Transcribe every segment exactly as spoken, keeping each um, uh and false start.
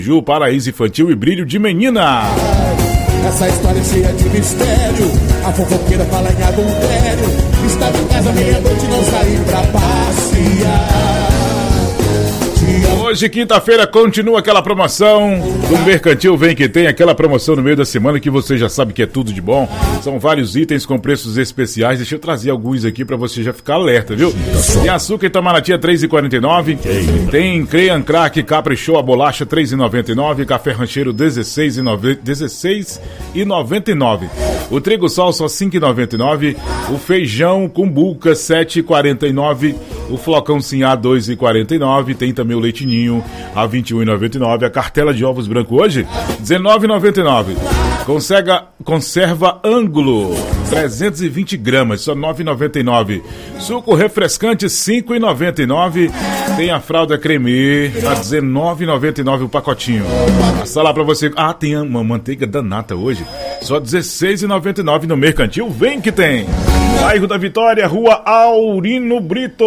Ju, Paraíso Infantil e Brilho de Menina. Essa história é cheia de mistério. A fofoqueira fala em adultério. Estava em casa meia-noite, não saí pra passear. Hoje, quinta-feira, continua aquela promoção do Mercantil Vem Que Tem, aquela promoção no meio da semana que você já sabe que é tudo de bom. São vários itens com preços especiais. Deixa eu trazer alguns aqui pra você já ficar alerta, viu? Tem açúcar Itamaraty a três reais e quarenta e nove centavos. Tem Crean Crack Caprichou a bolacha três reais e noventa e nove centavos. Café Rancheiro dezesseis reais e noventa e nove centavos. O trigo sol só cinco reais e noventa e nove centavos. O feijão Cumbuca sete reais e quarenta e nove centavos. O flocão Sinhá dois reais e quarenta e nove centavos. Tem também o leitinho a vinte e um reais e noventa e nove centavos. A cartela de ovos branco hoje dezenove reais e noventa e nove centavos. Conserva, conserva ângulo trezentos e vinte gramas, só nove reais e noventa e nove centavos. Suco refrescante cinco reais e noventa e nove centavos. Tem a fralda creme a dezenove reais e noventa e nove centavos o pacotinho. Passa lá pra você. Ah, tem uma manteiga da nata hoje, só dezesseis reais e noventa e nove centavos no Mercantil Vem Que Tem. Bairro da Vitória, Rua Aurino Brito,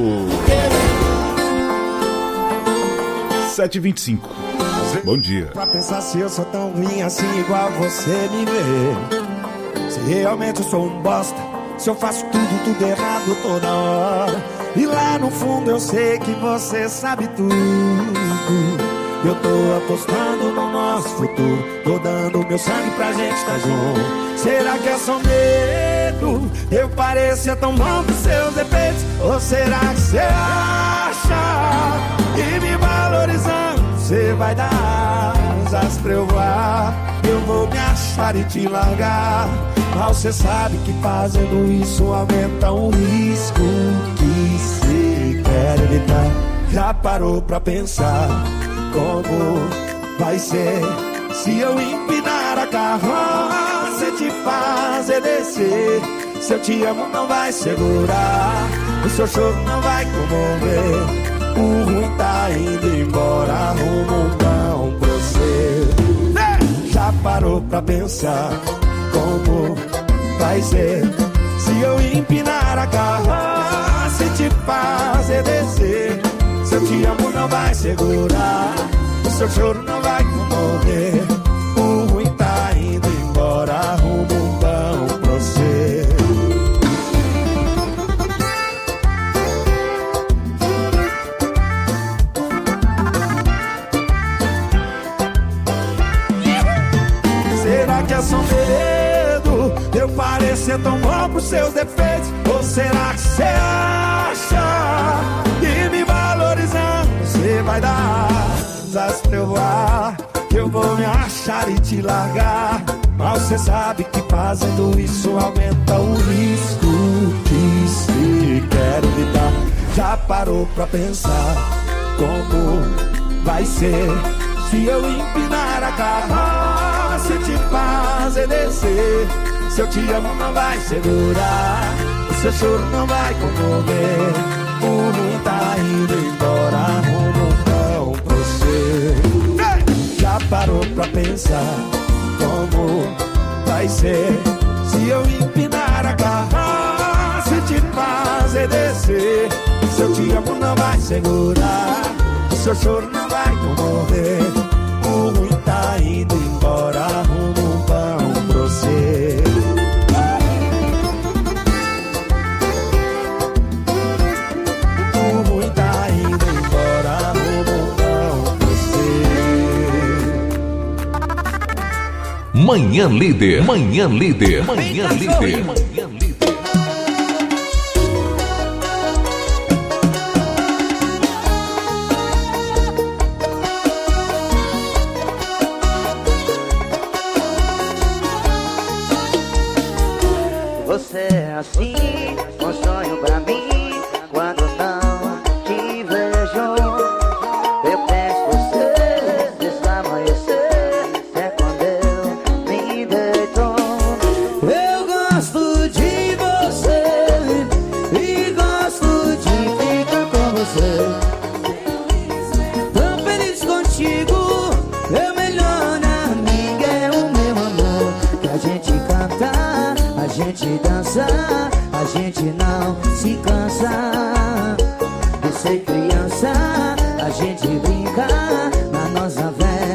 sete e vinte e cinco. Bom dia. Pra pensar se eu sou tão ruim assim igual você me vê. Se realmente eu sou um bosta, se eu faço tudo, tudo errado toda hora. E lá no fundo eu sei que você sabe tudo. Eu tô apostando no nosso futuro, tô dando meu sangue pra gente estar junto. Será que é só medo? Eu parecia tão bom com seus defeitos. Ou será que você acha que me valorizando você vai dar asas pra eu voar? Eu vou me achar e te largar, mas você sabe que fazendo isso aumenta o risco que você quer evitar. Já parou pra pensar como vai ser se eu empinar a carroça e te fazer descer? Se eu te amo não vai segurar, o seu choro não vai comover. O ruim tá indo embora, arruma um pão pra você. Já parou pra pensar como vai ser se eu empinar a carroça e te fazer descer? Se eu te amo não vai segurar, o seu choro não vai comover. O ruim tá indo embora, arruma um pão pra você. Será que é só medo? Eu parecer tão bom pros seus defeitos? Ou será que você acha que me valorizando você vai dar asas pra eu voar? Eu vou me achar e te largar, mas você sabe que fazendo isso aumenta o risco que se quer evitar. Já parou pra pensar como vai ser se eu empinar a carroça e te fazer descer? Se eu te amo não vai segurar, o seu choro não vai comover. O ruim tá indo embora, arruma um pão pra você. Já parou pra pensar como vai ser se eu empinar a carroça e te fazer descer? Se eu te amo não vai segurar, o seu choro não vai comover. O ruim tá indo embora, arruma um pão pra você. O ruim tá indo embora, arruma um pão pra você. Manhã Líder, Manhã Líder, Manhã Líder, Manhã Líder. Você é assim, um sonho pra mim. Quando não te vejo, eu penso você, desde amanhecer até quando eu me deito. Eu gosto de você e gosto de ficar com você. Tão feliz contigo, meu melhor amigo é o meu amor. Que a gente canta, a gente dança, a gente não se cansa. Eu sei criança, a gente brinca na nossa velha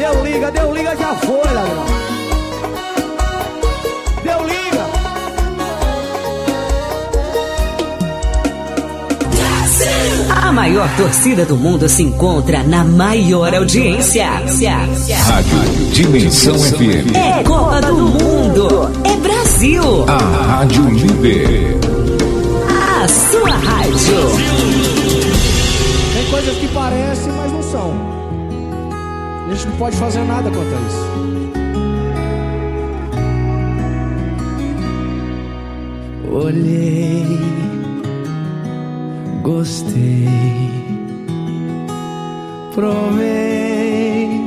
Deu liga, deu liga, já foi, ladrão. Deu liga. A maior torcida do mundo se encontra na maior audiência. Rádio Dimensão F M. É Copa do Mundo. É Brasil. A Rádio Líder. A sua rádio. Tem coisas que parecem, mas não são. A gente não pode fazer nada quanto a isso. Olhei, gostei, provei,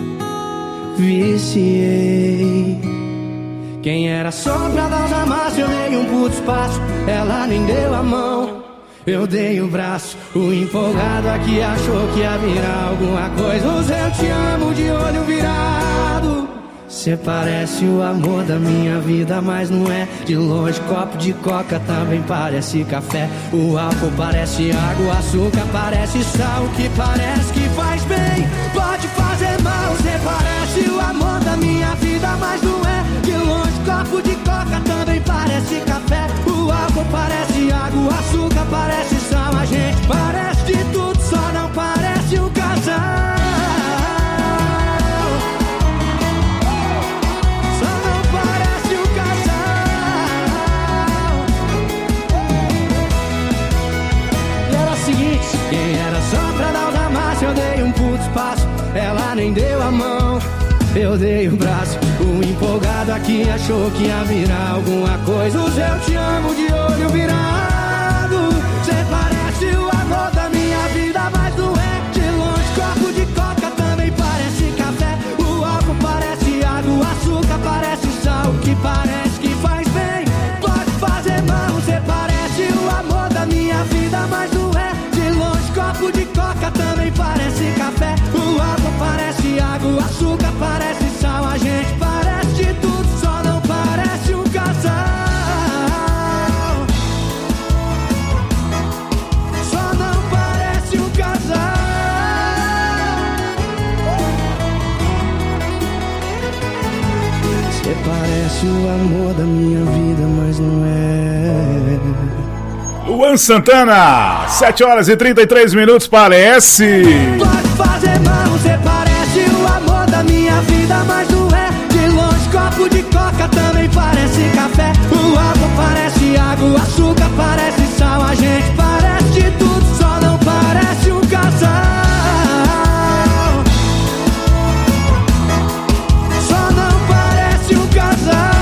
viciei. Quem era só pra dar os amassos, eu dei um puto espaço. Ela nem deu a mão, eu dei o braço. O empolgado aqui achou que ia virar alguma coisa. Os eu te amo de olho virado. Cê parece o amor da minha vida, mas não é. De longe copo de coca também parece café. O álcool parece água, o açúcar parece sal. O que parece que faz bem pode fazer mal. Cê parece o amor da minha vida, mas não é. De longe copo de coca também parece café. O álcool parece água, o açúcar parece sal. A gente parece de tudo, só não parece um casal. Quem era só pra dar os amassos, eu dei um puto espaço. Ela nem deu a mão, eu dei o braço. O empolgado aqui achou que ia virar alguma coisa. Os eu te amo de olho virado. Cê parece o amor da minha vida, mas não é. De longe copo de coca também parece café. O álcool parece água, o açúcar parece sal. O que parece que faz bem pode fazer mal. Cê parece o amor da minha vida, mas não é. Copo de coca também parece café. O álcool parece água, o açúcar parece sal. A gente parece de tudo, só não parece um casal. Só não parece um casal. Você parece o amor da minha vida, mas não é. Luan Santana, sete horas e trinta e três minutos, parece. Pode fazer mal, você parece o amor da minha vida, mas não é. De longe copo de coca também parece café. O álcool parece água, o açúcar parece sal. A gente parece de tudo, só não parece um casal. Só não parece um casal.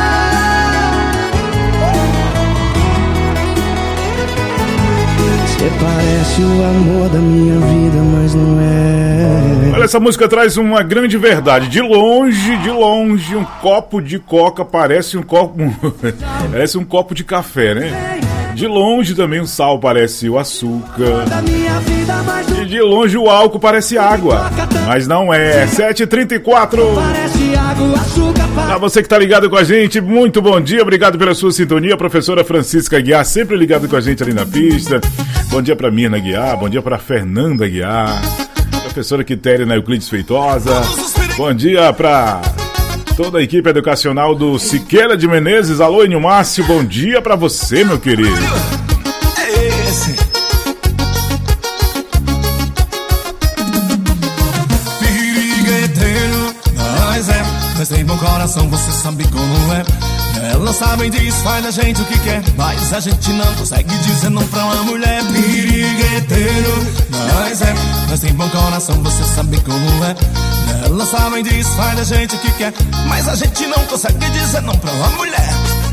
Você parece o amor da minha vida, mas não é. Olha, essa música traz uma grande verdade. De longe, de longe, um copo de coca parece um copo. Parece um copo de café, né? De longe também o sal parece o açúcar. E de longe o álcool parece água. Mas não é. sete e trinta e quatro. Pra você que tá ligado com a gente, muito bom dia. Obrigado pela sua sintonia. Professora Francisca Guiar, sempre ligado com a gente ali na pista. Bom dia pra Mirna Guiar. Bom dia pra Fernanda Guiar. Professora Quitéria na Euclides Feitosa. Bom dia pra toda a equipe educacional do Siqueira de Menezes. Alô, Enio Márcio, bom dia pra você, meu querido. É esse. Pirigueteiro, nós é. Mas tem bom coração, você sabe como é. Elas sabem disso, faz da gente o que quer, mas a gente não consegue dizer não pra uma mulher. Pirigueteiro, nós é. Mas tem bom coração, você sabe como é. Elas sabem disso, faz da gente o que quer, mas a gente não consegue dizer não pra uma mulher.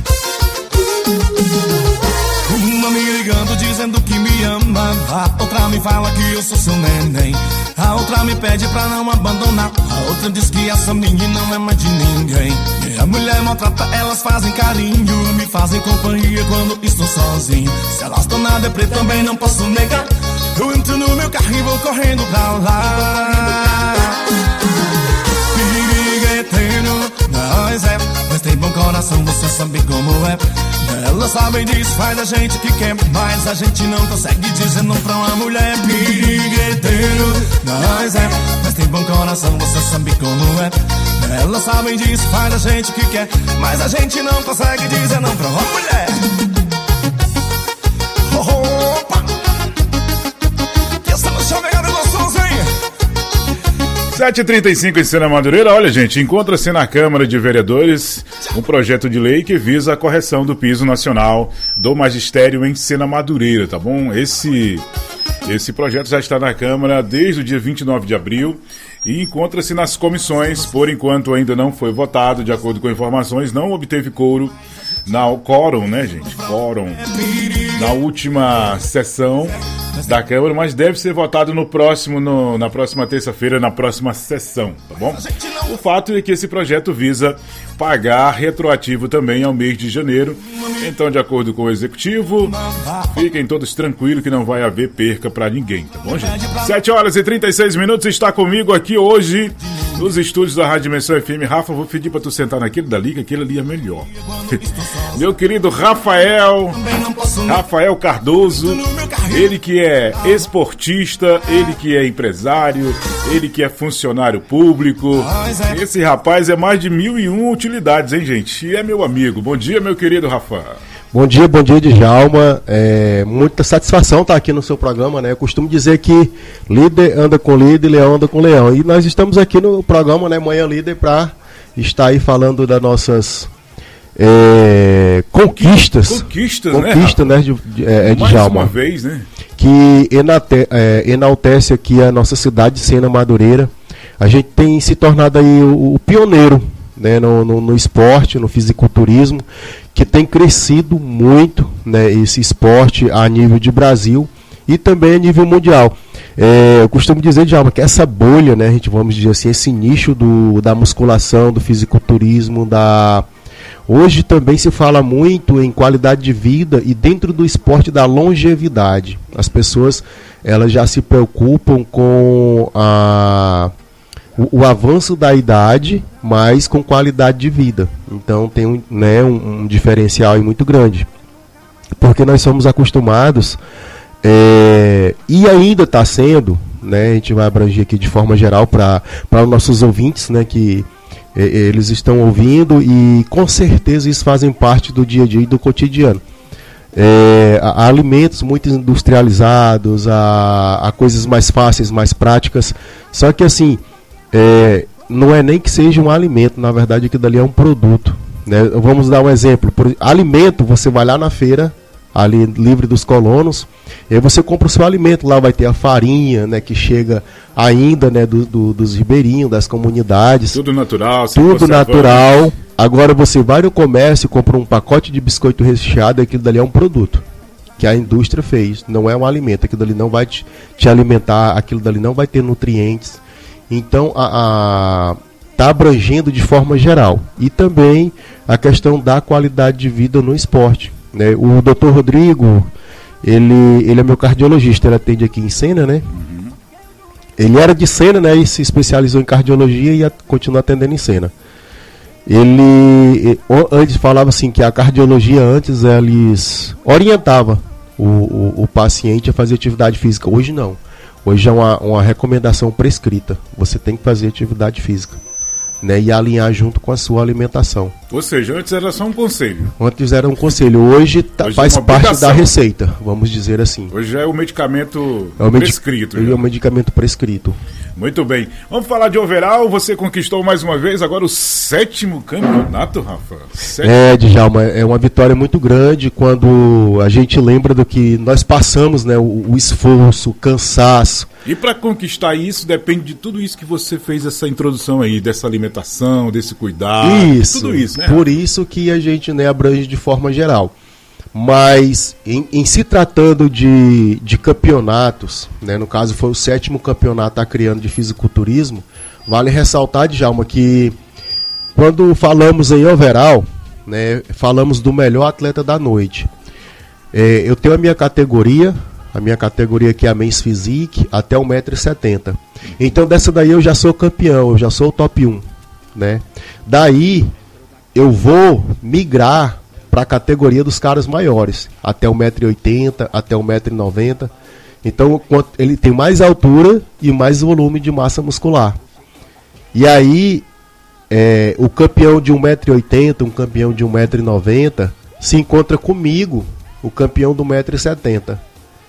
Uma me ligando dizendo que me ama, a outra me fala que eu sou seu neném. A outra me pede pra não abandonar, a outra diz que essa menina não é mais de ninguém. E a mulher maltrata, elas fazem carinho, me fazem companhia quando estou sozinho. Se elas estão na deprê também não posso negar, eu entro no meu carro e vou correndo pra lá. Pirigueteiro, nós é. Mas tem bom coração, você sabe como é. Elas sabem disso, faz da gente o que quer, mas a gente não consegue dizer não pra uma mulher. Pirigueteiro, nós é. Mas tem bom coração. coração, você sabe como é. Elas sabem disso, faz a gente que quer, mas a gente não consegue dizer não pra uma mulher. Opa! Que essa no chavegado gostoso, hein? sete e trinta e cinco em Sena Madureira. Olha, gente, encontra-se na Câmara de Vereadores um projeto de lei que visa a correção do piso nacional do magistério em Sena Madureira, tá bom? Esse, esse projeto já está na Câmara desde o dia vinte e nove de abril e encontra-se nas comissões. Por enquanto ainda não foi votado, de acordo com informações, não obteve quórum, na, quórum, né, gente? Quórum na última sessão da Câmara, mas deve ser votado no próximo, no, na próxima terça-feira, na próxima sessão, tá bom? O fato é que esse projeto visa pagar retroativo também ao mês de janeiro. Então, de acordo com o Executivo, fiquem todos tranquilos que não vai haver perca pra ninguém, tá bom, gente? sete horas e trinta e seis minutos, está comigo aqui hoje, nos estúdios da Rádio Dimensão F M. Rafa, vou pedir pra tu sentar naquele dali, que aquele ali é melhor. Meu querido Rafael, Rafael Cardoso, ele que é esportista, ele que é empresário, ele que é funcionário público. Esse rapaz é mais de mil e uma utilidades, hein, gente? E é meu amigo. Bom dia, meu querido Rafa. Bom dia, bom dia, Djalma. É muita satisfação estar aqui no seu programa, né? Eu costumo dizer que líder anda com líder, leão anda com leão. E nós estamos aqui no programa, né, Manhã Líder, para estar aí falando das nossas é, conquistas. Conquistas, Conquista, né? né de, de, é, Mais Djalma, uma vez, né? Que enate, é, enaltece aqui a nossa cidade de Sena Madureira. A gente tem se tornado aí o, o pioneiro, né, no, no, no esporte, no fisiculturismo, que tem crescido muito, né, esse esporte a nível de Brasil e também a nível mundial. É, eu costumo dizer, Djalma, que essa bolha, né, a gente vamos dizer assim, esse nicho do, da musculação, do fisiculturismo, da... Hoje também se fala muito em qualidade de vida e dentro do esporte da longevidade. As pessoas, elas já se preocupam com a... O, o avanço da idade, mas com qualidade de vida. Então tem um, né, um, um diferencial aí muito grande. Porque nós somos acostumados, é, e ainda está sendo, né, a gente vai abranger aqui de forma geral para os nossos ouvintes, né, que é, eles estão ouvindo e com certeza isso fazem parte do dia a dia e do cotidiano. É, a, a alimentos muito industrializados, a, a coisas mais fáceis, mais práticas. Só que assim... É, não é nem que seja um alimento, na verdade aquilo dali é um produto, né? Vamos dar um exemplo. Por alimento, você vai lá na feira, ali livre dos colonos, e aí você compra o seu alimento, lá vai ter a farinha, né, que chega ainda, né, do, do, dos ribeirinhos, das comunidades. Tudo natural. Tudo natural. Agora você vai no comércio, compra um pacote de biscoito recheado, aquilo dali é um produto que a indústria fez, não é um alimento, aquilo dali não vai te, te alimentar, aquilo dali não vai ter nutrientes. Então, a, a, tá abrangendo de forma geral. E também a questão da qualidade de vida no esporte, né? O doutor Rodrigo, ele, ele é meu cardiologista, ele atende aqui em Sena, né? Uhum. Ele era de Sena, né? E se especializou em cardiologia e a, continua atendendo em Sena. Ele, antes falava assim, que a cardiologia antes, eles orientava o, o, o paciente a fazer atividade física. Hoje não. Hoje é uma, uma recomendação prescrita. Você tem que fazer atividade física, né, e alinhar junto com a sua alimentação. Ou seja, antes era só um conselho. Antes era um conselho. Hoje, tá, hoje faz é parte da receita, vamos dizer assim. Hoje já é o medicamento é o prescrito. Hoje é o medicamento prescrito. Muito bem. Vamos falar de overall. Você conquistou mais uma vez agora o sétimo campeonato, Rafa. Sétimo. É, Djalma, é uma vitória muito grande quando a gente lembra do que nós passamos, né? O, o esforço, o cansaço. E para conquistar isso, depende de tudo isso que você fez, essa introdução aí, dessa alimentação, desse cuidado, isso, tudo isso, né? Por isso que a gente, né, abrange de forma geral. Mas em, em se tratando de, de campeonatos, né, no caso foi o sétimo campeonato acreano de fisiculturismo, vale ressaltar, Djalma, que quando falamos em overall, né, falamos do melhor atleta da noite. É, eu tenho a minha categoria, a minha categoria aqui é a Men's Physique, até um metro e setenta. Então dessa daí eu já sou campeão, eu já sou o top um. Né? Daí eu vou migrar para a categoria dos caras maiores, até um metro e oitenta, até um metro e noventa. Então ele tem mais altura e mais volume de massa muscular. E aí, é, o campeão de um metro e oitenta, um campeão de um metro e noventa, se encontra comigo, o campeão do um metro e setenta.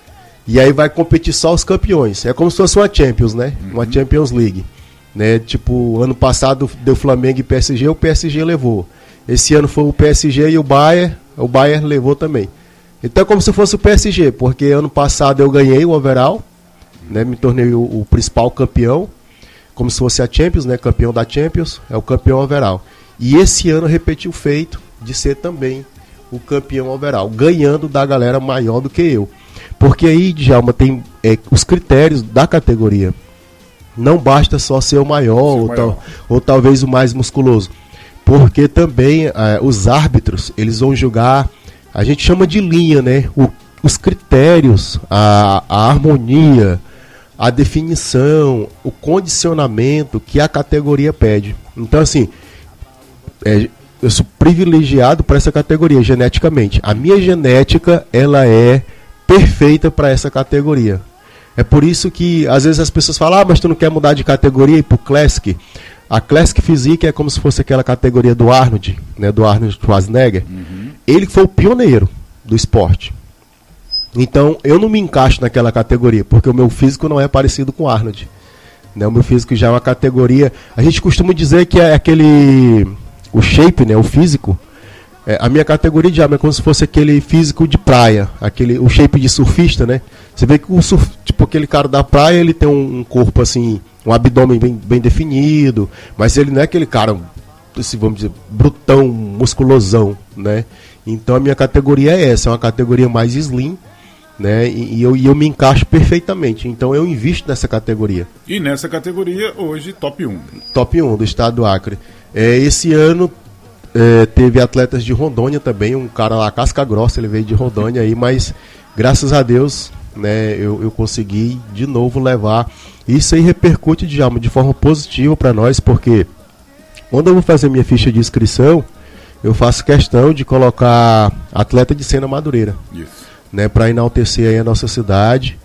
E aí vai competir só os campeões. É como se fosse uma Champions, né? Uhum. Uma Champions League. Né? Tipo, ano passado deu Flamengo e P S G, o P S G levou. Esse ano foi o P S G e o Bayern, o Bayern levou também. Então é como se fosse o P S G, porque ano passado eu ganhei o overall, né? Me tornei o, o principal campeão, como se fosse a Champions, né? Campeão da Champions, é o campeão overall. E esse ano repetiu o feito de ser também o campeão overall, ganhando da galera maior do que eu. Porque aí, Djalma, tem é, os critérios da categoria. Não basta só ser o maior, ou, maior. Tal, ou talvez o mais musculoso. Porque também é, os árbitros, eles vão julgar, a gente chama de linha, né? O, os critérios, a, a harmonia, a definição, o condicionamento que a categoria pede. Então, assim, é, eu sou privilegiado para essa categoria geneticamente. A minha genética, ela é perfeita para essa categoria. É por isso que às vezes as pessoas falam, ah, mas tu não quer mudar de categoria e ir pro Classic? A Classic Physique é como se fosse aquela categoria do Arnold, né, do Arnold Schwarzenegger. Uhum. Ele foi o pioneiro do esporte. Então eu não me encaixo naquela categoria, porque o meu físico não é parecido com o Arnold. Né, o meu físico já é uma categoria... A gente costuma dizer que é aquele... O shape, né, o físico... É, a minha categoria de arma é como se fosse aquele físico de praia, aquele, o shape de surfista, né? Você vê que o surf, tipo aquele cara da praia, ele tem um, um corpo assim, um abdômen bem, bem definido, mas ele não é aquele cara, assim, vamos dizer, brutão, musculosão, né? Então a minha categoria é essa, é uma categoria mais slim, né? E, e, eu, e eu me encaixo perfeitamente, então eu invisto nessa categoria. E nessa categoria hoje top um. Top um do estado do Acre. É, esse ano... É, teve atletas de Rondônia também, um cara lá, casca grossa, ele veio de Rondônia aí, mas graças a Deus, né, eu, eu consegui de novo levar. Isso aí repercute de, de forma positiva para nós, porque quando eu vou fazer minha ficha de inscrição, eu faço questão de colocar atleta de Sena Madureira, né, para enaltecer aí a nossa cidade.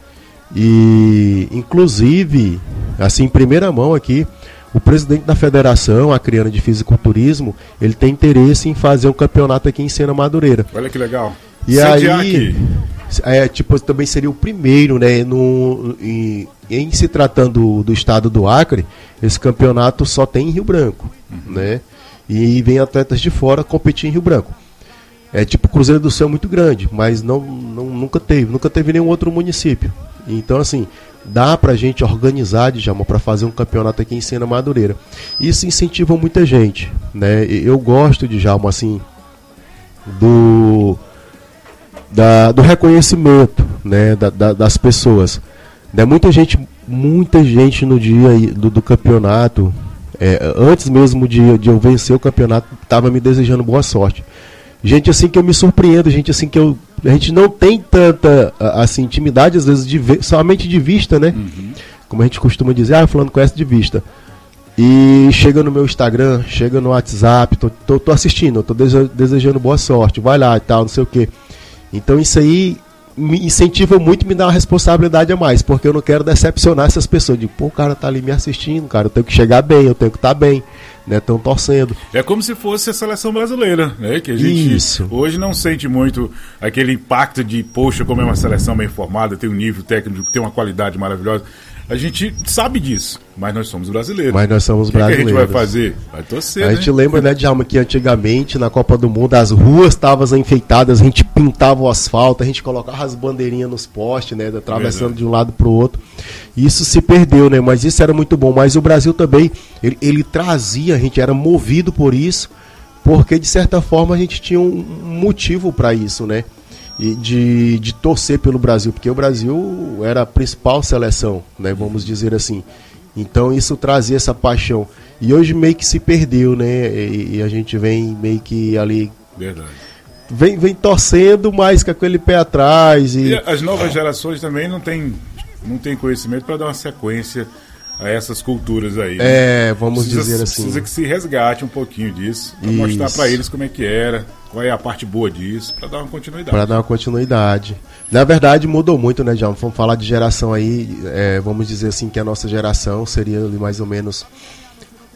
E inclusive, assim, em primeira mão aqui, o presidente da Federação Acreana de Fisiculturismo, ele tem interesse em fazer um campeonato aqui em Sena Madureira. Olha que legal. E Sediar aí, é, tipo, também seria o primeiro, né, no, em, em se tratando do, do estado do Acre, esse campeonato só tem em Rio Branco, uhum. né, e vem atletas de fora competir em Rio Branco. É tipo Cruzeiro do Céu muito grande, mas não, não, nunca teve, nunca teve nenhum outro município. Então, assim, dá pra gente organizar, Djalma, para fazer um campeonato aqui em Sena Madureira. Isso incentiva muita gente, né? Eu gosto, Djalma, assim, do, da, do reconhecimento, né, da, da, das pessoas. Né? Muita gente, muita gente no dia do, do campeonato, é, antes mesmo de, de eu vencer o campeonato, estava me desejando boa sorte. Gente assim que eu me surpreendo, gente assim que eu... A gente não tem tanta assim, intimidade, às vezes, de ver, somente de vista, né? Uhum. Como a gente costuma dizer, ah, fulano conhece de vista. E chega no meu Instagram, chega no WhatsApp, tô, tô, tô assistindo, tô desejando boa sorte, vai lá e tal, não sei o quê. Então isso aí me incentiva muito e me dá uma responsabilidade a mais, porque eu não quero decepcionar essas pessoas. Digo, pô, o cara tá ali me assistindo, cara, eu tenho que chegar bem, eu tenho que estar bem. Né, estão torcendo. É como se fosse a seleção brasileira, né? Que a gente Isso. hoje não sente muito aquele impacto de, poxa, como é uma seleção bem formada, tem um nível técnico, tem uma qualidade maravilhosa. A gente sabe disso, mas nós somos brasileiros. Mas nós somos o que brasileiros. O que a gente vai fazer? Vai torcer, A né? gente lembra, né, Djalma, que antigamente na Copa do Mundo as ruas estavam enfeitadas, a gente pintava o asfalto, a gente colocava as bandeirinhas nos postes, né, atravessando Verdade. de um lado para o outro. Isso se perdeu, né? Mas isso era muito bom. Mas o Brasil também, ele, ele trazia, a gente era movido por isso, porque de certa forma a gente tinha um motivo para isso, né? E de, de torcer pelo Brasil, porque o Brasil era a principal seleção, né? Vamos dizer assim. Então isso trazia essa paixão. E hoje meio que se perdeu, né? E, e a gente vem meio que ali... Verdade. Vem, vem torcendo, mas com aquele pé atrás. E, e as novas gerações também não têm não tem conhecimento para dar uma sequência a essas culturas aí. Né? É, vamos precisa, dizer assim. Precisa que se resgate um pouquinho disso, para mostrar para eles como é que era, qual é a parte boa disso, para dar uma continuidade. Para dar uma continuidade. Na verdade, mudou muito, né, Djalma? Vamos falar de geração aí, é, vamos dizer assim que a nossa geração seria mais ou menos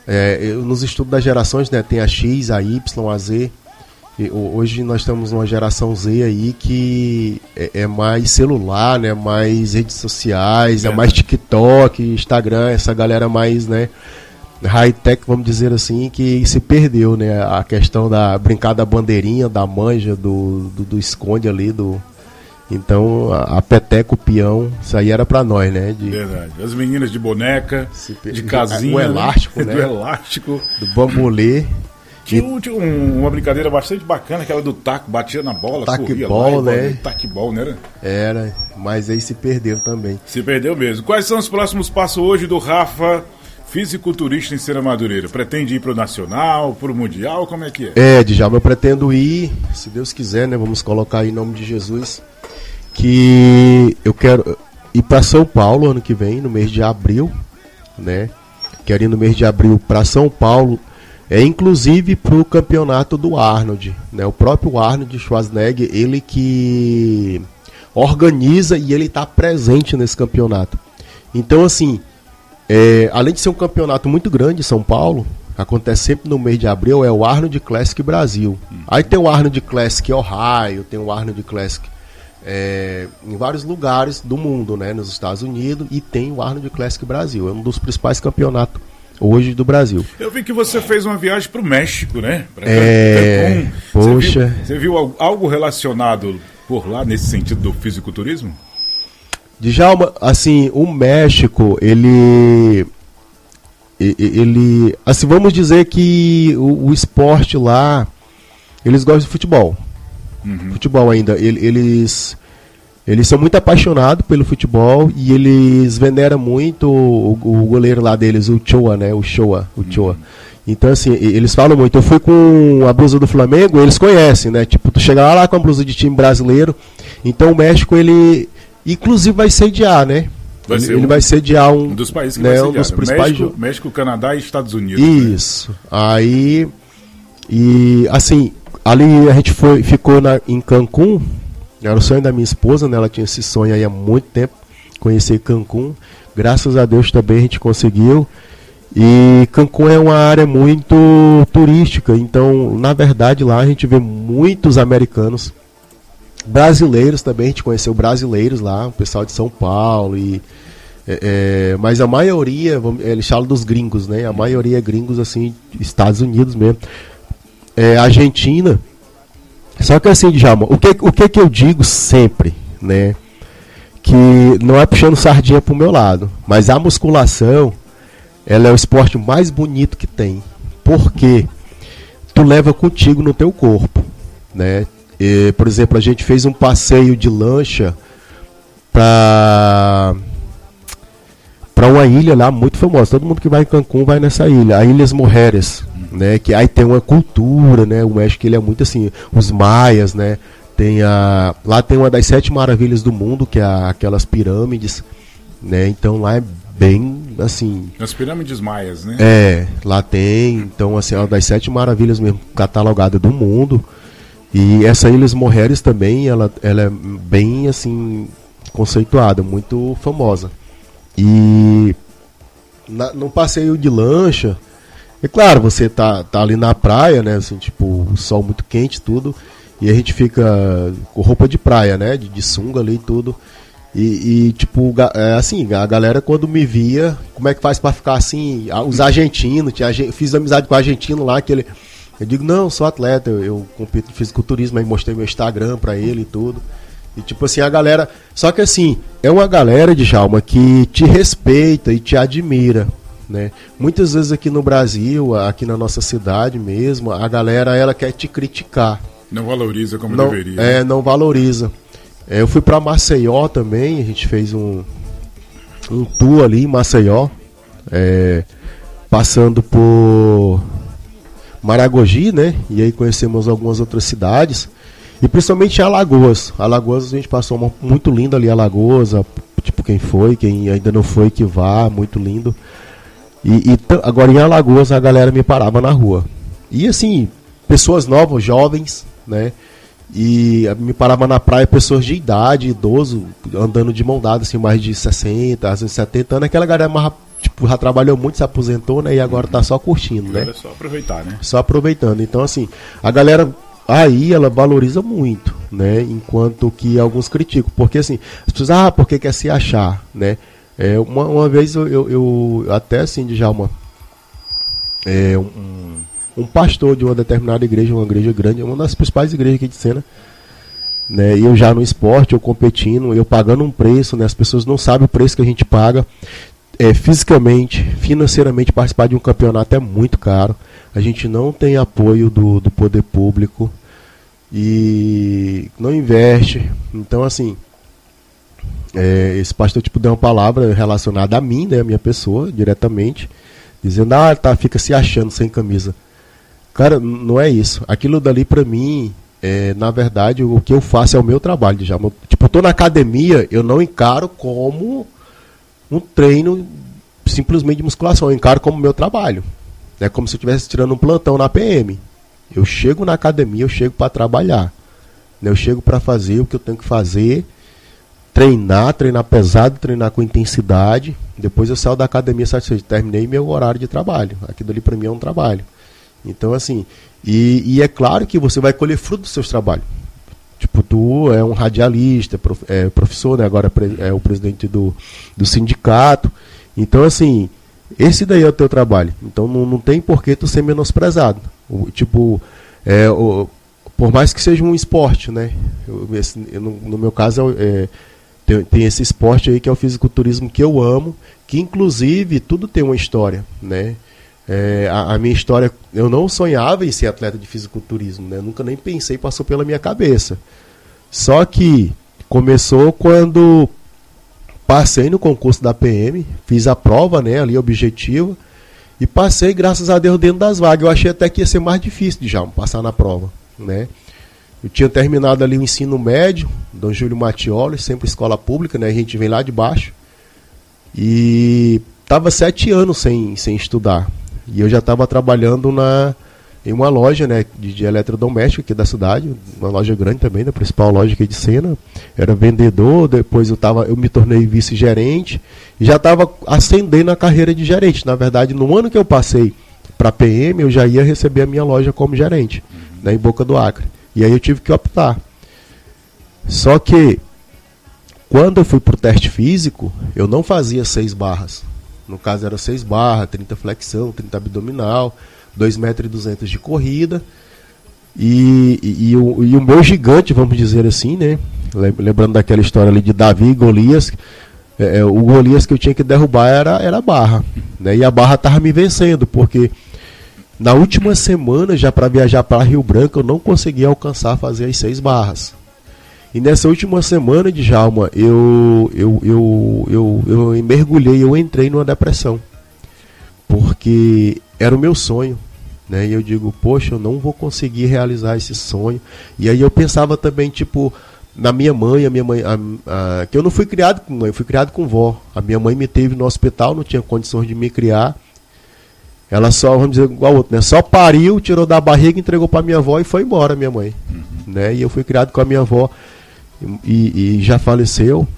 É, eu, nos estudos das gerações, né, tem a X, a Y, a Z. E, hoje nós estamos numa geração Z aí que é, é mais celular, né, mais redes sociais, é, é mais TikTok, Instagram, essa galera mais, né, high-tech, vamos dizer assim, que se perdeu, né, a questão da brincar da bandeirinha, da manja, do, do, do esconde ali, do... Então, a, a peteca, o peão, isso aí era pra nós, né? De... Verdade. As meninas de boneca, per... de casinha. O elástico, né? Do elástico. Do bambolê. Tinha, e... tinha um, uma brincadeira bastante bacana, aquela do taco, batia na bola, corria ball, lá. Né? Taquebol, né? Era, mas aí se perdeu também. Se perdeu mesmo. Quais são os próximos passos hoje do Rafa, fisiculturista em Serra Madureira? Pretende ir pro Nacional, pro Mundial, como é que é? É, Djalma, eu pretendo ir, se Deus quiser, né? Vamos colocar aí em nome de Jesus, que eu quero ir para São Paulo ano que vem, no mês de abril, né? Quero ir no mês de abril para São Paulo, é inclusive para o campeonato do Arnold, né? O próprio Arnold Schwarzenegger, ele que organiza e ele está presente nesse campeonato. Então, assim, é, além de ser um campeonato muito grande em São Paulo, acontece sempre no mês de abril, é o Arnold Classic Brasil. Uhum. Aí tem o Arnold Classic Ohio, tem o Arnold Classic É, em vários lugares do mundo, né, nos Estados Unidos, e tem o Arnold Classic Brasil, é um dos principais campeonatos hoje do Brasil. Eu vi que você fez uma viagem para o México, né? Pra é, Cancún. Poxa. Você viu, você viu algo relacionado por lá nesse sentido do fisiculturismo? Djalma, assim, o México, ele, ele, assim, vamos dizer que o, o esporte lá, eles gostam de futebol. Uhum. Futebol ainda, eles eles são muito apaixonados pelo futebol e eles veneram muito o, o goleiro lá deles, o Choa, né, o Choa, o Choa. Uhum. Então, assim, eles falam muito. Eu fui com a blusa do Flamengo, eles conhecem, né, tipo, tu chega lá com a blusa de time brasileiro. Então o México, ele inclusive vai sediar, né, vai ele, ser ele um, vai sediar um, um dos países que né, vai sediar, um dos principais México, jo... México, Canadá e Estados Unidos. Isso, né? Aí, e assim, ali a gente foi, ficou na, em Cancún, era o sonho da minha esposa, né? Ela tinha esse sonho aí há muito tempo, conhecer Cancún. Graças a Deus também a gente conseguiu. E Cancún é uma área muito turística, então, na verdade, lá a gente vê muitos americanos, brasileiros também, a gente conheceu brasileiros lá, o pessoal de São Paulo, e, é, é, mas a maioria, eles falam dos gringos, né? A maioria é gringos, assim, Estados Unidos mesmo. É, Argentina. Só que assim, Djalma, o que, o que que eu digo sempre, né? Que não é puxando sardinha pro meu lado, mas a musculação, ela é o esporte mais bonito que tem. Porque tu leva contigo no teu corpo, né? E, por exemplo, a gente fez um passeio de lancha pra para uma ilha lá muito famosa. Todo mundo que vai em Cancún vai nessa ilha, a Ilhas Mujeres, né? Que aí tem uma cultura, né? O México, ele é muito assim, os maias, né? Tem a, lá tem uma das sete maravilhas do mundo, que é a, aquelas pirâmides, né? Então lá é bem assim. As pirâmides maias, né? É, lá tem, então assim, é uma das sete maravilhas mesmo catalogada do mundo. E essa Ilhas Mujeres também, ela, ela é bem assim conceituada, muito famosa. E na, no passeio de lancha, é claro, você tá, tá ali na praia, né? Assim, tipo, o sol muito quente, tudo. E a gente fica com roupa de praia, né? De, de sunga ali e tudo. E, e tipo, é, assim, a galera quando me via, como é que faz pra ficar assim? Os argentinos, tinha, fiz amizade com o argentino lá, que ele. Eu digo, não, sou atleta, eu, eu compito em fisiculturismo, aí mostrei meu Instagram pra ele e tudo. E tipo assim, a galera. Só que assim, é uma galera, Djalma, que te respeita e te admira, né? Muitas vezes aqui no Brasil, aqui na nossa cidade mesmo, a galera, ela quer te criticar. Não valoriza como não, deveria. É, não valoriza. É, eu fui pra Maceió também, a gente fez um, um tour ali em Maceió, é, passando por Maragogi, né? E aí conhecemos algumas outras cidades. E principalmente Alagoas. Alagoas, a gente passou uma, muito lindo ali, Alagoas. A, tipo, quem foi, quem ainda não foi, que vá, muito lindo. E, e t- agora em Alagoas a galera me parava na rua. E assim, pessoas novas, jovens, né? E me parava na praia pessoas de idade, idoso, andando de mão dada, assim, mais de sessenta, às vezes setenta anos. Aquela galera mais tipo, já trabalhou muito, se aposentou, né? E agora tá só curtindo, né? É só aproveitar, né? Só aproveitando. Então, assim, a galera aí, ela valoriza muito, né? Enquanto que alguns criticam. Porque, assim, as pessoas, ah, porque quer se achar, né? É, uma, uma vez eu, eu, eu até assim, Djalma, é, um, um pastor de uma determinada igreja, uma igreja grande, uma das principais igrejas aqui de Sena, né? Eu já no esporte, eu competindo, eu pagando um preço, né? As pessoas não sabem o preço que a gente paga. É, fisicamente, financeiramente, participar de um campeonato é muito caro. A gente não tem apoio do, do poder público e não investe. Então, assim, é, esse pastor tipo, deu uma palavra relacionada a mim, né, a minha pessoa, diretamente, dizendo, ah, tá, fica se achando sem camisa. Cara, não é isso. Aquilo dali pra mim, é, na verdade, o que eu faço é o meu trabalho. Já. Tipo, eu tô na academia, eu não encaro como um treino simplesmente de musculação, eu encaro como meu trabalho. É como se eu estivesse tirando um plantão na P M. Eu chego na academia, eu chego para trabalhar. Eu chego para fazer o que eu tenho que fazer, treinar, treinar pesado, treinar com intensidade. Depois eu saio da academia satisfeito, terminei meu horário de trabalho. Aquilo ali para mim é um trabalho. Então, assim, e, e é claro que você vai colher fruto dos seus trabalhos. Tipo, tu é um radialista, prof, é professor, né? Agora é o presidente do, do sindicato. Então, assim, esse daí é o teu trabalho. Então, não, não tem por que tu ser menosprezado. O, tipo, é, o, por mais que seja um esporte, né? Eu, esse, eu, no, no meu caso, é, tem, tem esse esporte aí que é o fisiculturismo que eu amo, que inclusive tudo tem uma história, né? É, a, a minha história, eu não sonhava em ser atleta de fisiculturismo, né? Nunca nem pensei, passou pela minha cabeça. Só que começou quando passei no concurso da P M, fiz a prova, né, ali objetiva, e passei, graças a Deus, dentro das vagas. Eu achei até que ia ser mais difícil de já passar na prova, né? Eu tinha terminado ali o ensino médio, Dom Júlio Mattioli, sempre escola pública, né? A gente vem lá de baixo. E estava sete anos sem, sem estudar. E eu já estava trabalhando na, em uma loja, né, de, de eletrodoméstico aqui da cidade, uma loja grande também, da principal loja aqui de Sena. Era vendedor, depois eu, tava, eu me tornei vice-gerente e já estava ascendendo a carreira de gerente. Na verdade, no ano que eu passei para a P M, eu já ia receber a minha loja como gerente, né, em Boca do Acre. E aí eu tive que optar. Só que, quando eu fui para o teste físico, eu não fazia seis barras. No caso era seis barras, trinta flexão, trinta abdominal, dois metros e duzentos de corrida. E, e, e, o, e o meu gigante, vamos dizer assim, né? Lembrando daquela história ali de Davi e Golias, é, o Golias que eu tinha que derrubar era, era a barra, né? E a barra estava me vencendo, porque na última semana, já para viajar para Rio Branco, eu não conseguia alcançar fazer as seis barras. E nessa última semana, Djalma, eu, eu, eu, eu, eu mergulhei, eu entrei numa depressão. Porque era o meu sonho, né? E eu digo, poxa, eu não vou conseguir realizar esse sonho. E aí eu pensava também, tipo, na minha mãe, a minha mãe, a, a, que eu não fui criado com mãe, eu fui criado com vó. A minha mãe me teve no hospital, não tinha condições de me criar. Ela só, vamos dizer, igual a outra, né? Só pariu, tirou da barriga, entregou para minha avó e foi embora, minha mãe. Uhum. Né? E eu fui criado com a minha avó. E, e já faleceu.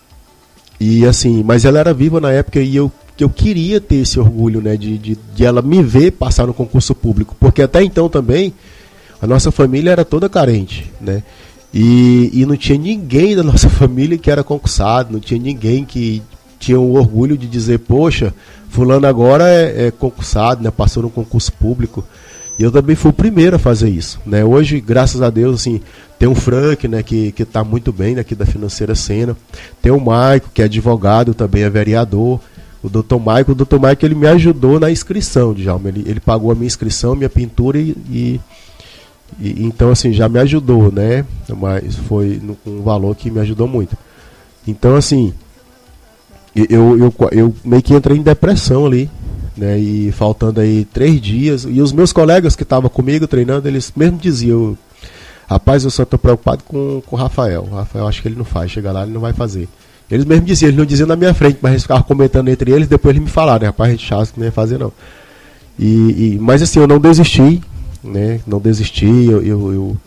E assim, mas ela era viva na época e eu, eu queria ter esse orgulho, né, de, de, de ela me ver passar no concurso público, porque até então também a nossa família era toda carente, né? E, e não tinha ninguém da nossa família que era concursado, não tinha ninguém que tinha o orgulho de dizer, poxa, fulano agora é, é concursado, né, passou no concurso público. E eu também fui o primeiro a fazer isso, né? Hoje, graças a Deus, assim, tem o Frank, né, que que está muito bem daqui da Financeira Sena. Tem o Maico, que é advogado, também é vereador. O doutor Maico, o doutor Maico, ele me ajudou na inscrição, Djalma. Ele, ele pagou a minha inscrição, minha pintura e, e, e então, assim, já me ajudou, né? Mas foi no, um valor que me ajudou muito. Então, assim, eu, eu, eu meio que entrei em depressão ali. Né, e faltando aí três dias, e os meus colegas que estavam comigo treinando, eles mesmo diziam, rapaz, eu só estou preocupado com, com o Rafael, o Rafael acho que ele não faz, chega lá ele não vai fazer. Eles mesmo diziam, eles não diziam na minha frente, mas eles ficavam comentando entre eles, depois eles me falaram, né, rapaz, a gente acha que não ia fazer não. E, e, mas assim, eu não desisti, né, não desisti, eu, eu, eu,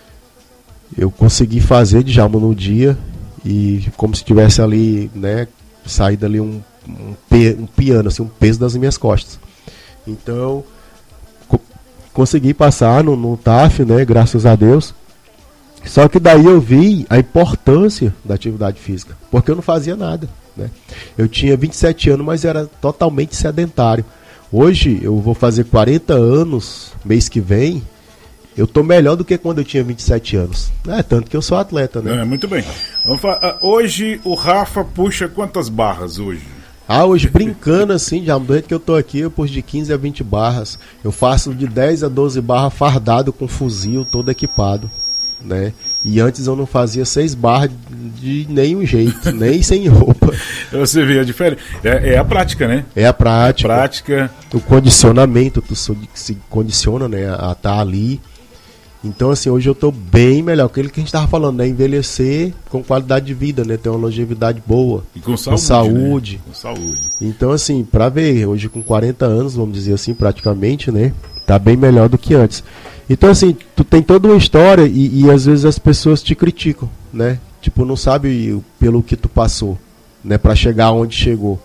eu consegui fazer, Djalma, no dia, e como se tivesse ali, né, saído ali um um, pe, um piano, assim, um peso das minhas costas. Então, co- consegui passar no, no T A F, né, graças a Deus. Só que daí eu vi a importância da atividade física, porque eu não fazia nada, né? Eu tinha vinte e sete anos, mas era totalmente sedentário. Hoje eu vou fazer quarenta anos, mês que vem, eu tô melhor do que quando eu tinha vinte e sete anos. É, tanto que eu sou atleta, né? É, muito bem. Vamos falar, hoje o Rafa puxa quantas barras hoje? Ah, hoje brincando assim, já do jeito que eu tô aqui, eu puxo de quinze a vinte barras. Eu faço de dez a doze barras fardado com fuzil, todo equipado, né? E antes eu não fazia seis barras de nenhum jeito, nem sem roupa. Você vê a diferença. É, é a prática, né? É a prática. A prática. O condicionamento, tu se condiciona, né, a estar ali. Então, assim, hoje eu tô bem melhor. Aquilo que a gente tava falando, né? Envelhecer com qualidade de vida, né? Ter uma longevidade boa. E com saúde. Com saúde. Né? Com saúde. Então, assim, pra ver, hoje com quarenta anos, vamos dizer assim, praticamente, né? Tá bem melhor do que antes. Então, assim, tu tem toda uma história e, e às vezes as pessoas te criticam, né? Tipo, não sabe pelo que tu passou, né? Pra chegar onde chegou.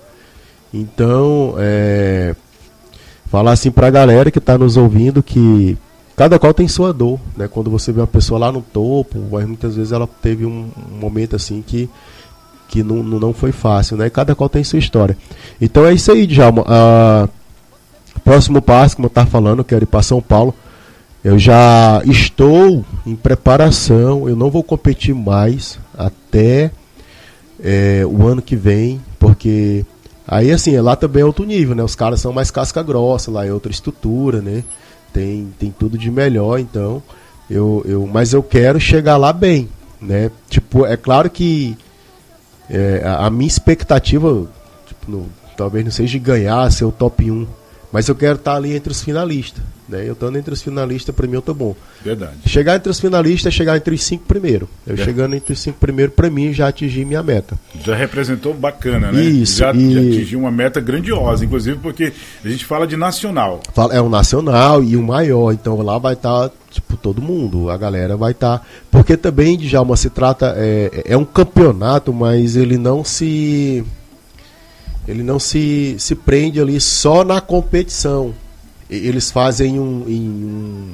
Então, é... falar assim pra galera que tá nos ouvindo que cada qual tem sua dor, né? Quando você vê uma pessoa lá no topo, mas muitas vezes ela teve um, um momento assim que, que não, não foi fácil, né? Cada qual tem sua história. Então é isso aí, Djalma. Ah, próximo passo, como eu estava falando, eu quero ir para São Paulo. Eu já estou em preparação, eu não vou competir mais até é, o ano que vem, porque aí assim, lá também é outro nível, né? Os caras são mais casca grossa, lá é outra estrutura, né? Tem, tem tudo de melhor, então eu, eu, mas eu quero chegar lá bem, né? Tipo, é claro que é, a, a minha expectativa, tipo, no, talvez não seja de ganhar, ser o top um, mas eu quero estar ali entre os finalistas, né? Eu estando entre os finalistas, para mim eu tô bom. Verdade. Chegar entre os finalistas é chegar entre os cinco primeiro. Eu é. Chegando entre os cinco primeiro, para mim já atingi minha meta. Já representou bacana, né? Isso. Já, e... já atingiu uma meta grandiosa, inclusive porque a gente fala de nacional. É um nacional e um maior, então lá vai estar, tá, tipo, todo mundo, a galera vai estar. Tá, porque também, Djalma, se trata, é, é um campeonato, mas ele não se... Ele não se, se prende ali só na competição. Eles fazem um... Em um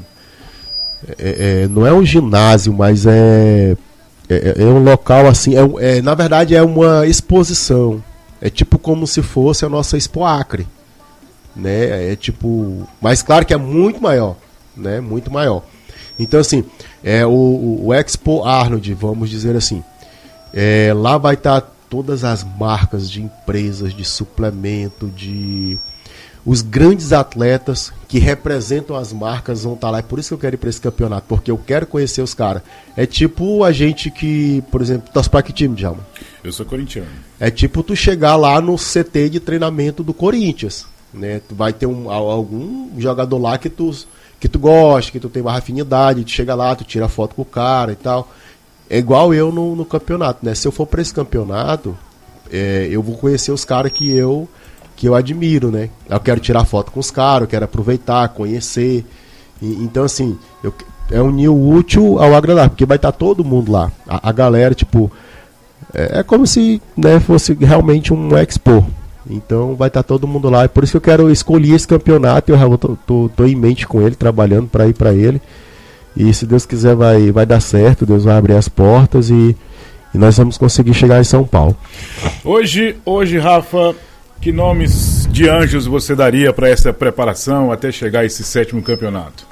é, é, não é um ginásio, mas é, é, é um local assim... É, é, na verdade é uma exposição. É tipo como se fosse a nossa Expo Acre. Né? É tipo... Mas claro que é muito maior. Né? Muito maior. Então assim, é o, o Expo Arnold, vamos dizer assim. É, lá vai estar... Tá todas as marcas de empresas, de suplemento, de... Os grandes atletas que representam as marcas vão estar lá. É por isso que eu quero ir para esse campeonato, porque eu quero conhecer os caras. É tipo a gente que, por exemplo, torce para que time, Djalma? Eu sou corintiano. É tipo tu chegar lá no C T de treinamento do Corinthians, né? Tu vai ter um, algum jogador lá que tu, que tu gosta, que tu tem mais afinidade, tu chega lá, tu tira foto com o cara e tal. É igual eu no, no campeonato, né? Se eu for para esse campeonato, é, eu vou conhecer os caras que eu, que eu admiro, né? Eu quero tirar foto com os caras, eu quero aproveitar, conhecer. E, então, assim, eu, é unir o útil ao agradável, porque vai estar todo mundo lá. A, a galera, tipo, é, é como se, né, fosse realmente um expo. Então vai estar todo mundo lá. É por isso que eu quero escolher esse campeonato. Eu já tô, tô, tô em mente com ele, trabalhando para ir para ele. E se Deus quiser vai, vai dar certo, Deus vai abrir as portas e, e nós vamos conseguir chegar em São Paulo. Hoje, hoje, Rafa, que nomes de anjos você daria para essa preparação até chegar a esse sétimo campeonato?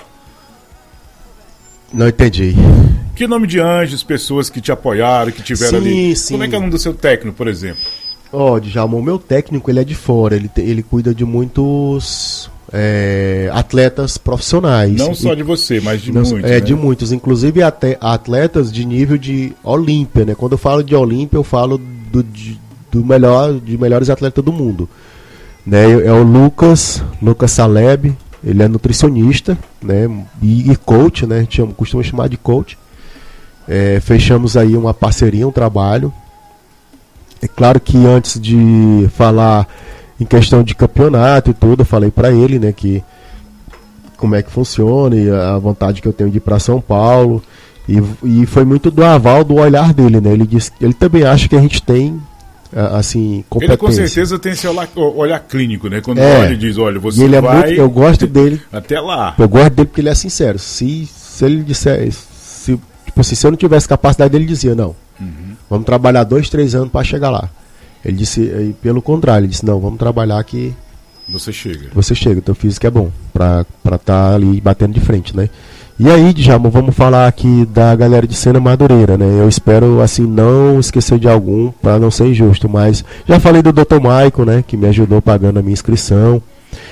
Não entendi. Que nome de anjos, pessoas que te apoiaram, que tiveram sim, ali? Sim. Como é que é o nome do seu técnico, por exemplo? Ó, oh, Djalma, o meu técnico ele é de fora, ele, ele cuida de muitos... É, atletas profissionais. Não só de você, mas de não, muitos. É, né? de muitos. Inclusive até atletas de nível de Olímpia, né? Quando eu falo de Olímpia, eu falo do, de, do melhor, de melhores atletas do mundo. Né? É o Lucas, Lucas Saleb, ele é nutricionista, né? E, e coach, né? A gente chama, costuma chamar de coach. É, fechamos aí uma parceria, um trabalho. É claro que antes de falar em questão de campeonato e tudo, eu falei para ele, né, que como é que funciona e a vontade que eu tenho de ir para São Paulo e, e foi muito do aval do olhar dele, né? Ele disse, ele também acha que a gente tem assim, competência. Ele com certeza tem esse olhar, olhar clínico, né? Quando é, olha e diz, olha, você ele vai... É muito, eu gosto dele. Até lá. Eu gosto dele porque ele é sincero. Se, se ele disser... Se, tipo assim, se eu não tivesse capacidade, ele dizia, não. Uhum. Vamos trabalhar dois, três anos para chegar lá. Ele disse, pelo contrário, ele disse, não, vamos trabalhar que... Você chega. Você chega, teu físico é bom, pra estar tá ali batendo de frente, né? E aí, Djalma, vamos falar aqui da galera de Sena Madureira, né? Eu espero, assim, não esquecer de algum, para não ser injusto, mas já falei do doutor Maico, né? Que me ajudou pagando a minha inscrição.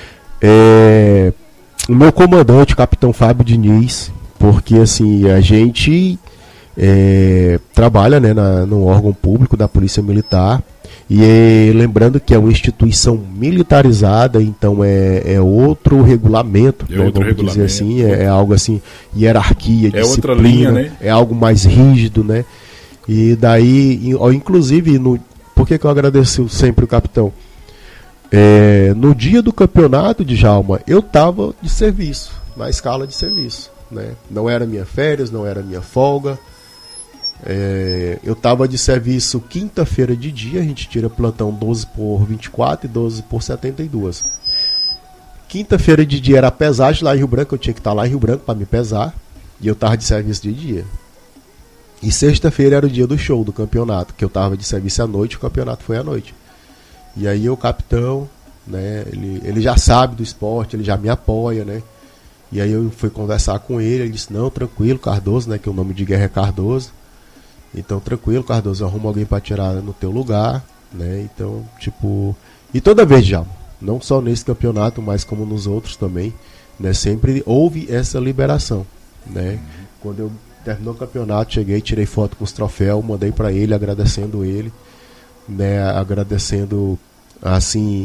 É... O meu comandante, o capitão Fábio Diniz, porque, assim, a gente é... trabalha, né, na, no órgão público da Polícia Militar. E é, lembrando que é uma instituição militarizada, então é, é outro regulamento, é né, outro vamos regulamento. dizer assim, é, é algo assim, hierarquia, é disciplina, outra linha, né? É algo mais rígido, né? E daí, inclusive, no, por que, que eu agradeço sempre o capitão? É, no dia do campeonato, Djalma, eu estava de serviço, na escala de serviço, né? Não era minha férias, não era minha folga. É, eu estava de serviço quinta-feira de dia, a gente tira plantão doze por vinte e quatro e doze por setenta e dois. Quinta-feira de dia era a pesagem lá em Rio Branco, eu tinha que estar lá em Rio Branco para me pesar, e eu estava de serviço de dia. E sexta-feira era o dia do show do campeonato, que eu estava de serviço à noite, o campeonato foi à noite. E aí o capitão, né, ele, ele já sabe do esporte, ele já me apoia, né? E aí eu fui conversar com ele, ele disse, não, tranquilo, Cardoso, né, que o nome de guerra é Cardoso. Então, tranquilo, Cardoso, arruma alguém para tirar no teu lugar, né? Então, tipo... E toda vez já, não só nesse campeonato, mas como nos outros também, né? Sempre houve essa liberação, né? Uhum. Quando eu terminou o campeonato, cheguei, tirei foto com os troféus, mandei para ele, agradecendo ele, né? Agradecendo, assim...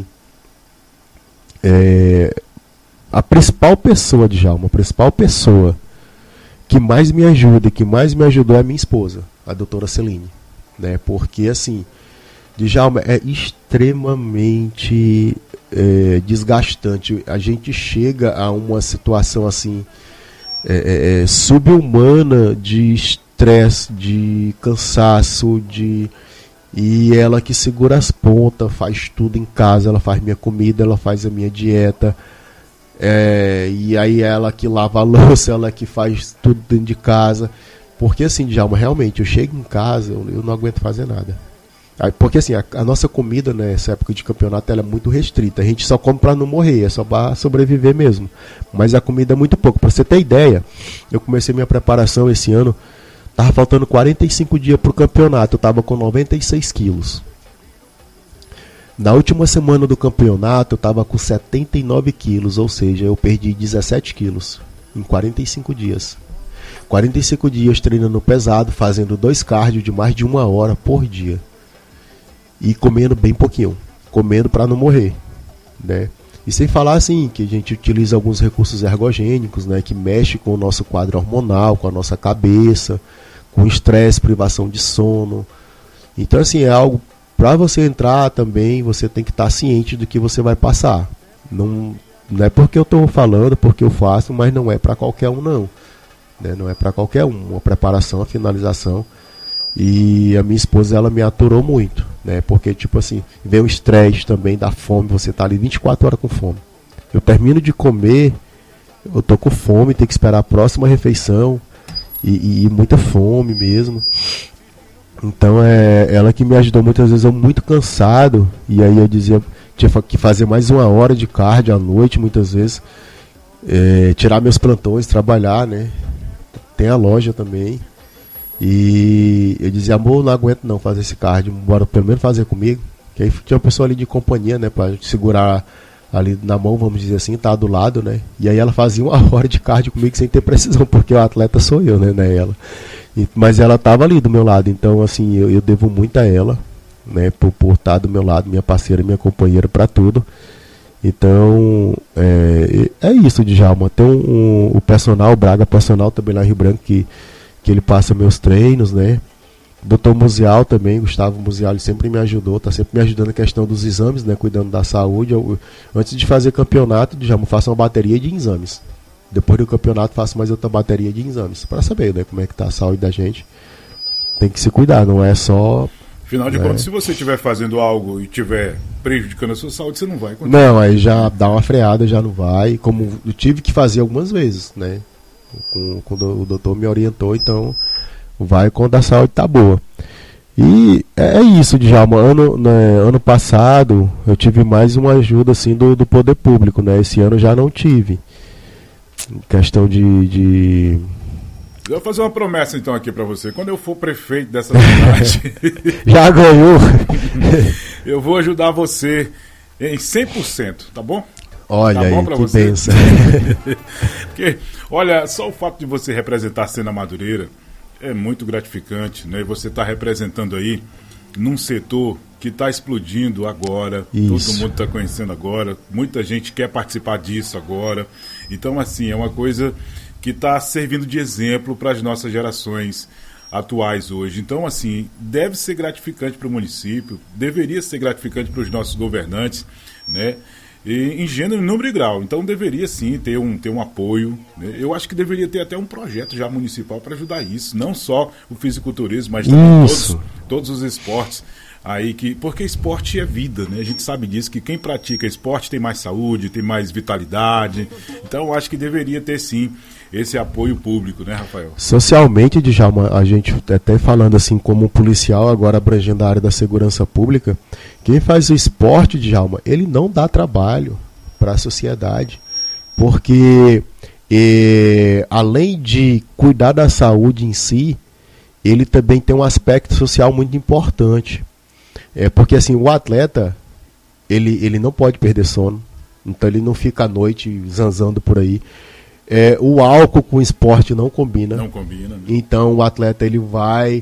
É, a principal pessoa, Djalma, a principal pessoa que mais me ajuda, que mais me ajudou é a minha esposa, a doutora Celine, né? Porque assim, Djalma, é extremamente é, desgastante. A gente chega a uma situação assim é, é, sub-humana de estresse, de cansaço, de e ela que segura as pontas, faz tudo em casa, ela faz minha comida, ela faz a minha dieta. É, e aí ela que lava a louça, ela que faz tudo dentro de casa. Porque assim, Djalma, realmente, eu chego em casa, eu, eu não aguento fazer nada. Aí, porque assim, a, a nossa comida nessa época de campeonato ela é muito restrita. A gente só come pra não morrer, é só pra sobreviver mesmo. Mas a comida é muito pouco. Pra você ter ideia, eu comecei minha preparação esse ano, tava faltando quarenta e cinco dias pro campeonato, eu tava com noventa e seis quilos. Na última semana do campeonato eu estava com setenta e nove quilos, ou seja, eu perdi dezessete quilos em quarenta e cinco dias. quarenta e cinco dias treinando pesado, fazendo dois cardio de mais de uma hora por dia. E comendo bem pouquinho, comendo para não morrer, né? E sem falar assim, que a gente utiliza alguns recursos ergogênicos, né, que mexe com o nosso quadro hormonal, com a nossa cabeça, com estresse, privação de sono. Então assim, é algo... Para você entrar também, você tem que estar ciente do que você vai passar. Não, não é porque eu estou falando, porque eu faço, mas não é para qualquer um não. Né? Não é para qualquer um. Uma preparação, a finalização. E a minha esposa, ela me aturou muito. Né? Porque, tipo assim, vem o estresse também da fome. Você está ali vinte e quatro horas com fome. Eu termino de comer, eu tô com fome, tenho que esperar a próxima refeição. E, e, e muita fome mesmo. Então é ela que me ajudou muitas vezes, eu muito cansado, e aí eu dizia, tinha que fazer mais uma hora de cardio à noite muitas vezes, é, tirar meus plantões, trabalhar, né? Tem a loja também, e eu dizia, amor, não aguento não fazer esse cardio, bora pelo menos fazer comigo, que aí tinha uma pessoa ali de companhia, né, pra segurar ali na mão, vamos dizer assim, tá do lado, né? E aí ela fazia uma hora de cardio comigo sem ter precisão, porque o atleta sou eu, né, né ela. Mas ela estava ali do meu lado, então assim, eu, eu devo muito a ela, né, por, por estar do meu lado, minha parceira, minha companheira para tudo. Então, é, é isso, Djalma. Tem um, um, o personal, o Braga Personal também lá em Rio Branco, que, que ele passa meus treinos, né. doutor Musial também, Gustavo Musial, ele sempre me ajudou, está sempre me ajudando na questão dos exames, né, cuidando da saúde. Eu, antes de fazer campeonato, Djalma, faço uma bateria de exames. Depois do campeonato faço mais outra bateria de exames para saber, né, como é que tá a saúde da gente. Tem que se cuidar, não é só Afinal de né? contas, se você estiver fazendo algo e estiver prejudicando a sua saúde, você não vai continuar. Não, aí já dá uma freada, já não vai. Como eu tive que fazer algumas vezes, né? Com, quando o doutor me orientou, então vai quando a saúde tá boa. E é isso, Djalma. Ano, né, ano passado eu tive mais uma ajuda assim do, do poder público, né? Esse ano já não tive. Questão de... de... Eu vou fazer uma promessa então aqui pra você. Quando eu for prefeito dessa cidade... Já ganhou! Eu vou ajudar você em cem por cento, tá bom? Olha tá bom aí, pra que você? benção. Porque, olha, só o fato de você representar a cena Madureira é muito gratificante, né? Você tá representando aí num setor que está explodindo agora, Isso. todo mundo está conhecendo agora, muita gente quer participar disso agora. Então, assim, é uma coisa que está servindo de exemplo para as nossas gerações atuais hoje. Então, assim, deve ser gratificante para o município, deveria ser gratificante para os nossos governantes, né? E, em gênero, número e grau. Então, deveria sim ter um, ter um apoio, né? Eu acho que deveria ter até um projeto já municipal para ajudar isso. Não só o fisiculturismo, mas também todos, todos os esportes. Aí que, porque esporte é vida, né? A gente sabe disso, que quem pratica esporte tem mais saúde, tem mais vitalidade. Então, eu acho que deveria ter sim esse apoio público, né, Rafael? Socialmente, Djalma, a gente até falando assim como policial, agora abrangendo a área da segurança pública, quem faz o esporte, Djalma, ele não dá trabalho para a sociedade, porque e, além de cuidar da saúde em si, ele também tem um aspecto social muito importante. É porque assim, o atleta, ele, ele não pode perder sono, então ele não fica à noite zanzando por aí. É, o álcool com o esporte não combina. Não combina. Né? Então o atleta ele vai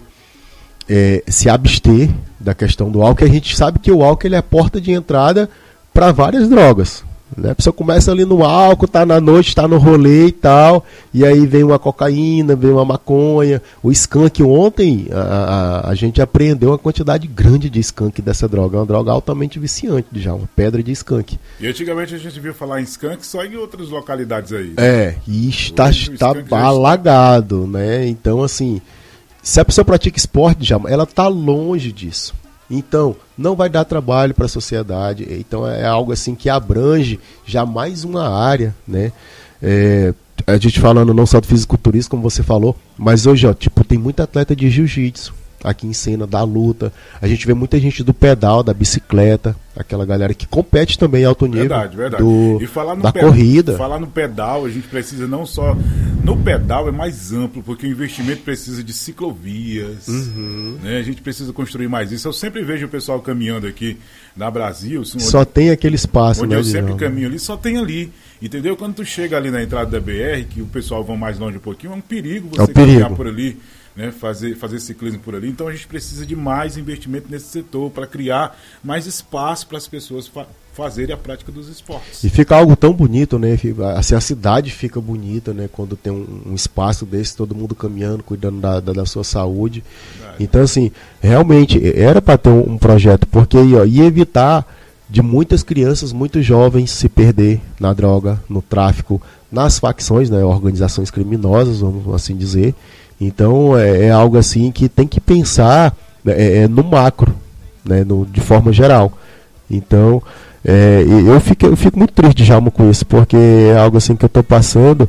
é, se abster da questão do álcool. A gente sabe que o álcool ele é a porta de entrada para várias drogas. Né? A pessoa começa ali no álcool, tá na noite, tá no rolê e tal, e aí vem uma cocaína, vem uma maconha, o skunk. Ontem a, a, a gente apreendeu uma quantidade grande de skunk dessa droga, é uma droga altamente viciante já, uma pedra de skunk. E antigamente a gente viu falar em skunk só em outras localidades aí. É, e está, está alagado, né? Então assim, se a pessoa pratica esporte já, ela está longe disso. Então, não vai dar trabalho para a sociedade. Então, é algo assim que abrange já mais uma área, né? É, a gente falando não só do fisiculturismo, como você falou, mas hoje, ó, tipo, tem muita atleta de jiu-jitsu aqui em cena, da luta. A gente vê muita gente do pedal, da bicicleta, aquela galera que compete também em alto nível. Verdade, verdade. Do, e falar no da pedal, corrida. Falar no pedal, a gente precisa não só... No pedal é mais amplo, porque o investimento precisa de ciclovias, uhum. né? A gente precisa construir mais isso. Eu sempre vejo o pessoal caminhando aqui na Brasil. Só onde, tem aquele espaço, onde né? Onde eu sempre não. caminho ali, só tem ali. Entendeu? Quando tu chega ali na entrada da B R, que o pessoal vai mais longe um pouquinho, é um perigo você é um caminhar perigo. por ali. Né, fazer, fazer ciclismo por ali. Então a gente precisa de mais investimento nesse setor para criar mais espaço para as pessoas fa fazerem a prática dos esportes. E fica algo tão bonito, né? Assim, a cidade fica bonita, né? Quando tem um, um espaço desse, todo mundo caminhando, cuidando da, da, da sua saúde. Verdade. Então, assim, realmente era para ter um, um projeto, porque ó, ia evitar de muitas crianças, muitos jovens se perder na droga, no tráfico, nas facções, né? Organizações criminosas, vamos assim dizer. Então é, é algo assim que tem que pensar é, é, no macro, né, no, de forma geral. Então é, eu, fico, eu fico muito triste, Djalma, com isso, porque é algo assim que eu estou passando.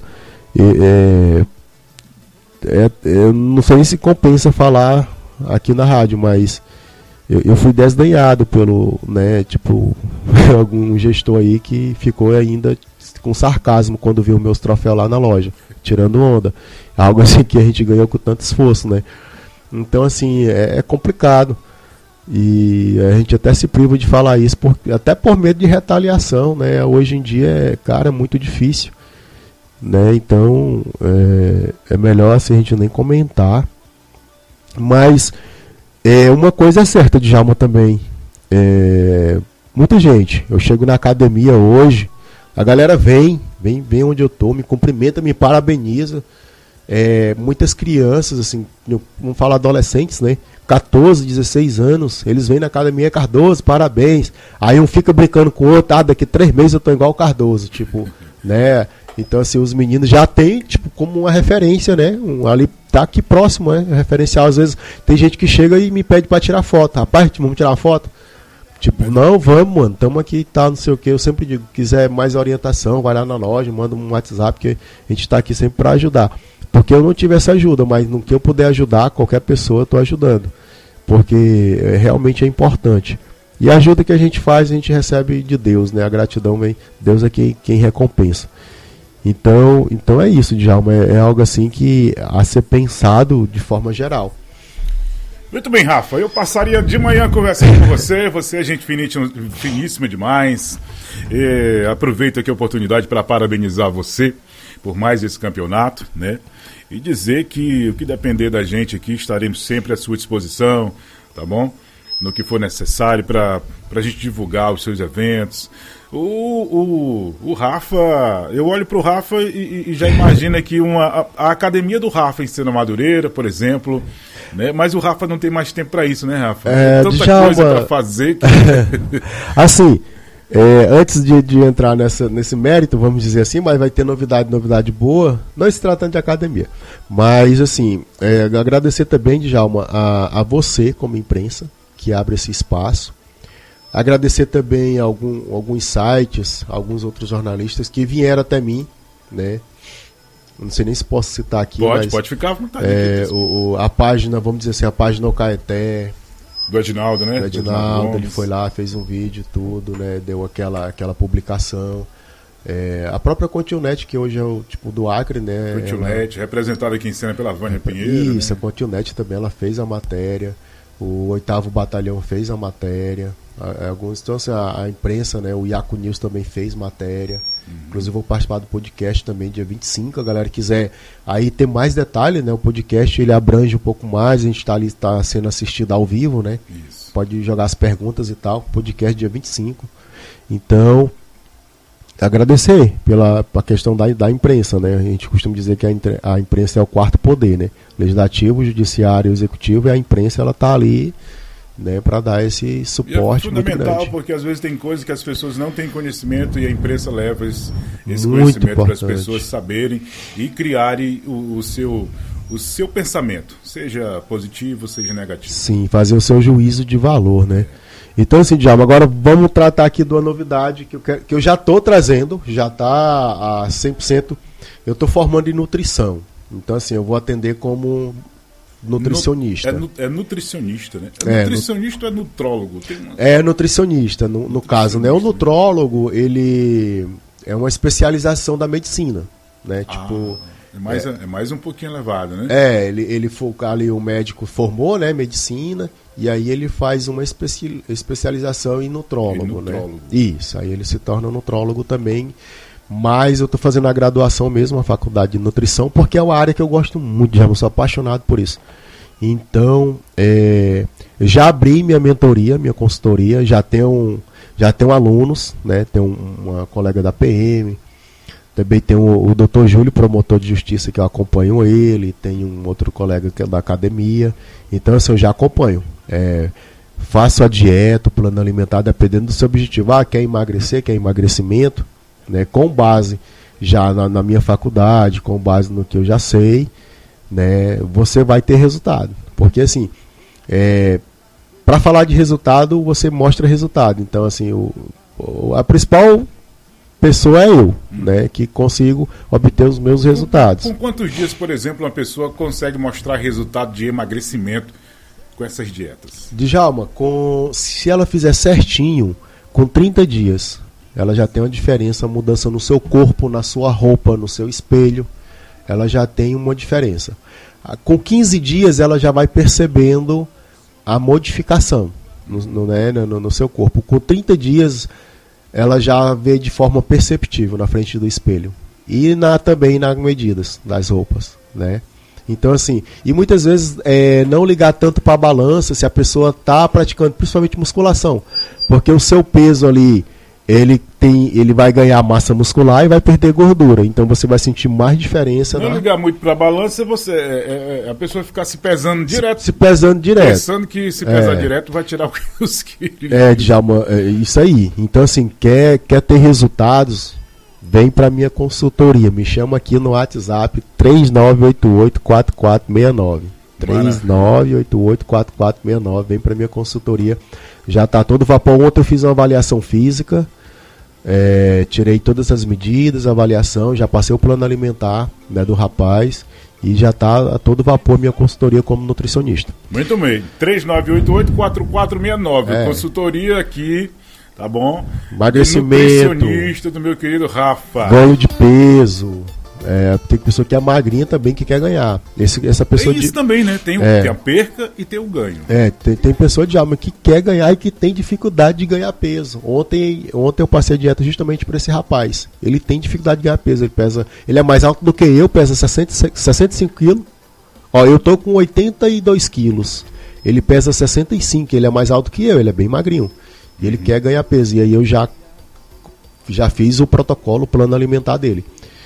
É, é, eu não sei se compensa falar aqui na rádio, mas eu, eu fui desdenhado pelo, né, tipo, algum gestor aí que ficou ainda com sarcasmo quando viu meus troféus lá na loja, tirando onda. Algo assim que a gente ganhou com tanto esforço, né? Então, assim, é, é complicado. E a gente até se priva de falar isso, por, até por medo de retaliação, né? Hoje em dia, é, cara, é muito difícil, né? Então, é, é melhor assim, a gente nem comentar. Mas, é, uma coisa é certa, Djalma, também. É, muita gente, eu chego na academia hoje, a galera vem, vem, vem onde eu tô, me cumprimenta, me parabeniza. É, muitas crianças, assim, vamos falar adolescentes, né? catorze, dezesseis anos, eles vêm na academia, Cardoso, parabéns. Aí um fica brincando com o outro, ah, daqui três meses eu tô igual o Cardoso, tipo, né? Então, assim, os meninos já têm, tipo, como uma referência, né? Um, ali tá aqui próximo, né? Referencial, às vezes tem gente que chega e me pede pra tirar foto. Rapaz, vamos tirar foto? Tipo, não, vamos, mano, estamos aqui e tá, tal, não sei o que. Eu sempre digo, quiser mais orientação, vai lá na loja, manda um WhatsApp, que a gente tá aqui sempre pra ajudar. Porque eu não tive essa ajuda, mas no que eu puder ajudar, qualquer pessoa eu tô ajudando. Porque é, realmente é importante. E a ajuda que a gente faz, a gente recebe de Deus, né? A gratidão vem, Deus é quem, quem recompensa. Então, então é isso, Djalma, é, é algo assim que a ser pensado de forma geral. Muito bem, Rafa, eu passaria de manhã conversando com você, você é gente finíssima, finíssima demais. E aproveito aqui a oportunidade para parabenizar você por mais esse campeonato, né? E dizer que o que depender da gente aqui, estaremos sempre à sua disposição, tá bom? No que for necessário para a gente divulgar os seus eventos. O, o, o Rafa, eu olho para o Rafa e, e já imagino que uma, a, a academia do Rafa em Sena Madureira, por exemplo, né? Mas o Rafa não tem mais tempo para isso, né, Rafa? É, Tanta Djalma, coisa para fazer. Que... assim, é, antes de, de entrar nessa, nesse mérito, vamos dizer assim, mas vai ter novidade, novidade boa, não se tratando de academia. Mas, assim, é, agradecer também, Djalma, a, a você como imprensa, que abre esse espaço. Agradecer também a algum, alguns sites, alguns outros jornalistas que vieram até mim, né? Não sei nem se posso citar aqui. Pode, mas, pode ficar à vontade. É, o, o, a página, vamos dizer assim, a página Ocaeté. Do Edinaldo, né? Do Edinaldo, ele foi lá, fez um vídeo, tudo, né? Deu aquela, aquela publicação. É, a própria Continet, que hoje é o tipo do Acre, né? Continet, ela... representada aqui em cena pela Vânia Pinheiro. Isso, né? A Continet também, ela fez a matéria. O oitavo Batalhão fez a matéria. Alguns, então, assim, a, a imprensa, né? O Iaco News também fez matéria. Uhum. Inclusive, vou participar do podcast também, dia vinte e cinco. A galera quiser aí ter mais detalhes, né? O podcast ele abrange um pouco mais. A gente está ali, está sendo assistido ao vivo, né? Isso. Pode jogar as perguntas e tal. Podcast dia vinte e cinco. Então, agradecer pela, pela questão da, da imprensa, né? A gente costuma dizer que a, a imprensa é o quarto poder, né? Legislativo, judiciário, executivo, e a imprensa ela tá ali, né, para dar esse suporte. E é fundamental, muito grande. Porque às vezes tem coisas que as pessoas não têm conhecimento e a imprensa leva esse, esse Muito conhecimento para as importante. pessoas saberem e criarem o, o, seu, o seu pensamento, seja positivo, seja negativo. Sim, fazer o seu juízo de valor, né? Então, assim, Djalma, agora vamos tratar aqui de uma novidade que eu, quero, que eu já estou trazendo, já está a cem por cento. Eu estou formando em nutrição. Então, assim, eu vou atender como nutricionista. No, é, é nutricionista, né? É, é nutricionista ou é nutrólogo? Tem uma... É nutricionista, no, no caso, né? O nutrólogo, ele é uma especialização da medicina, né? Ah, tipo, é mais, é, é mais um pouquinho elevado, né? É, ele, ele foca ali, o médico formou, né? Medicina, e aí ele faz uma especi, especialização em nutrólogo, em nutrólogo, né? Isso, aí ele se torna nutrólogo também. Mas eu estou fazendo a graduação mesmo, a faculdade de nutrição, porque é uma área que eu gosto muito, já sou apaixonado por isso. Então, é, já abri minha mentoria, minha consultoria, já tenho, já tenho alunos, né? Tem uma colega da P M, também tem o, o doutor Júlio, promotor de justiça, que eu acompanho ele, tem um outro colega que é da academia. Então, assim, eu já acompanho. É, faço a dieta, o plano alimentar, dependendo do seu objetivo. Ah, quer emagrecer, quer emagrecimento? Né, com base já na, na minha faculdade, com base no que eu já sei, né, você vai ter resultado. Porque assim, é, para falar de resultado, você mostra resultado. Então, assim, o, o, a principal pessoa é eu, hum. né, que consigo obter os meus resultados. Com, com quantos dias, por exemplo, uma pessoa consegue mostrar resultado de emagrecimento com essas dietas? Djalma, com, se ela fizer certinho, com trinta dias... ela já tem uma diferença, mudança no seu corpo, na sua roupa, no seu espelho. Ela já tem uma diferença. Com quinze dias ela já vai percebendo a modificação no, no, né, no, no seu corpo. Com trinta dias ela já vê de forma perceptível na frente do espelho. E na, também nas medidas das roupas, né? Então, assim, e muitas vezes é, não ligar tanto para a balança se a pessoa está praticando, principalmente musculação. Porque o seu peso ali... Ele, tem, ele vai ganhar massa muscular e vai perder gordura. Então você vai sentir mais diferença. Não na... ligar muito para a balança, você, é, é, a pessoa ficar se pesando direto. Se, se pesando direto. Pensando que se pesar é. direto vai tirar os quilos. É, Djalma, é isso aí. Então, assim, quer, quer ter resultados, vem para minha consultoria. Me chama aqui no WhatsApp três nove oito oito, quatro quatro seis nove. três nove oito oito, quatro quatro seis nove. Vem para minha consultoria. Já está todo vapor. Ontem eu fiz uma avaliação física. É, tirei todas as medidas, avaliação, já passei o plano alimentar, né, do rapaz e já está a todo vapor minha consultoria como nutricionista. Muito bem, três nove oito oito, quatro quatro seis nove, é. Consultoria aqui, tá bom? Emagrecimento, nutricionista do meu querido Rafa. Ganho de peso. É, tem pessoa que é magrinha também que quer ganhar. Esse, essa pessoa tem isso de, também, né? Tem, é, tem a perca e tem o ganho. É, tem, tem pessoa de alma que quer ganhar e que tem dificuldade de ganhar peso. Ontem, ontem eu passei a dieta justamente para esse rapaz. Ele tem dificuldade de ganhar peso. Ele pesa, ele é mais alto do que eu, pesa sessenta e cinco quilos. Ó, eu tô com oitenta e dois quilos. Ele pesa sessenta e cinco, ele é mais alto que eu, ele é bem magrinho. E ele uhum. quer ganhar peso. E aí eu já, já fiz o protocolo, o plano alimentar dele.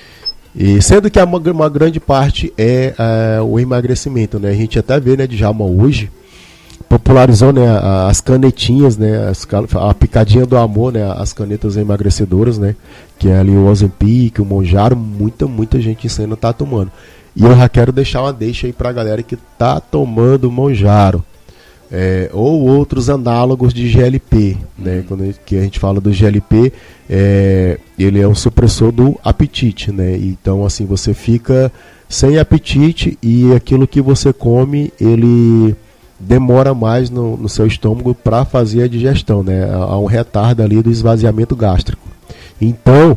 E sendo que uma, uma grande parte é uh, o emagrecimento, né? A gente até vê, né, Djalma, hoje popularizou, né, as canetinhas, né, as, a picadinha do amor, né, as canetas emagrecedoras, né, que é ali o Ozempic, o Mounjaro, muita, muita gente ainda tá tomando. E eu já quero deixar uma deixa aí pra galera que tá tomando Mounjaro. É, ou outros análogos de G L P, né? Quando a gente, que a gente fala do G L P, é, ele é um supressor do apetite, né? Então, assim, você fica sem apetite e aquilo que você come, ele demora mais no, no seu estômago para fazer a digestão, né? Há um retardo ali do esvaziamento gástrico. Então,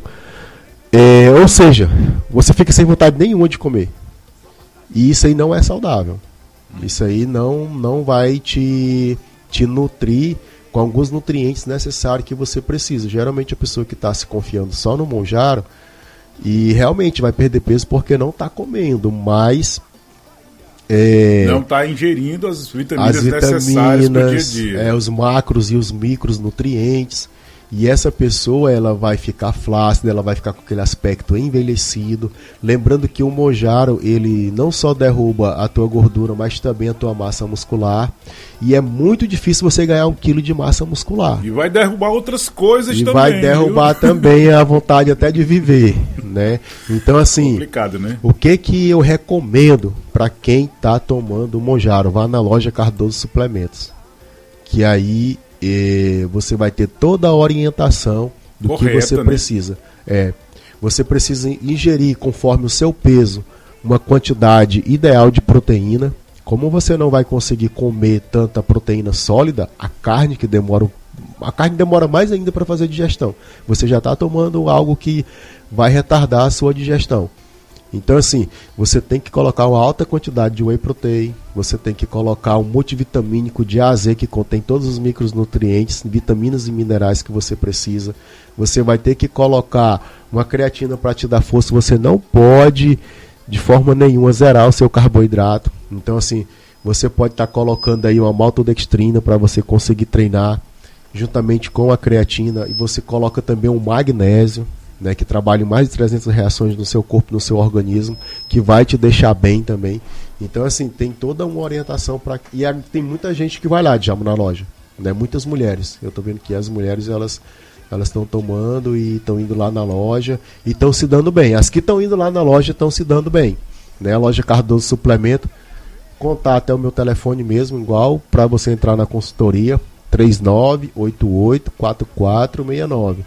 é, ou seja, você fica sem vontade nenhuma de comer. E isso aí não é saudável. Isso aí não, não vai te, te nutrir com alguns nutrientes necessários que você precisa. Geralmente a pessoa que está se confiando só no Mounjaro e realmente vai perder peso porque não está comendo, mas é, não está ingerindo as vitaminas, as vitaminas necessárias para o dia a dia. É, os macros e os micros nutrientes. E essa pessoa, ela vai ficar flácida, ela vai ficar com aquele aspecto envelhecido. Lembrando que o Mounjaro, ele não só derruba a tua gordura, mas também a tua massa muscular. E é muito difícil você ganhar um quilo de massa muscular. E vai derrubar outras coisas e também. E vai derrubar viu? também a vontade até de viver, né? Então, assim, complicado, né? O que que eu recomendo para quem está tomando o Mounjaro? Vá na loja Cardoso Suplementos. Que aí E você vai ter toda a orientação do Correta, que você né? precisa. É, você precisa ingerir conforme o seu peso uma quantidade ideal de proteína. Como você não vai conseguir comer tanta proteína sólida, a carne que demora a carne demora mais ainda para fazer digestão. Você já está tomando algo que vai retardar a sua digestão. Então, assim, você tem que colocar uma alta quantidade de whey protein, você tem que colocar um multivitamínico de A a Z que contém todos os micronutrientes, vitaminas e minerais que você precisa. Você vai ter que colocar uma creatina para te dar força. Você não pode, de forma nenhuma, zerar o seu carboidrato. Então, assim, você pode estar tá colocando aí uma maltodextrina para você conseguir treinar, juntamente com a creatina, e você coloca também um magnésio, né, que trabalha em mais de trezentas reações no seu corpo, no seu organismo, que vai te deixar bem também. Então, assim, tem toda uma orientação para. E tem muita gente que vai lá, Djalma, na loja, né? Muitas mulheres. Eu estou vendo que as mulheres elas elas estão tomando e estão indo lá na loja e estão se dando bem. As que estão indo lá na loja estão se dando bem, né? A loja Cardoso Suplemento. Contato é o meu telefone mesmo, igual, para você entrar na consultoria, três nove oito oito, quatro quatro seis nove.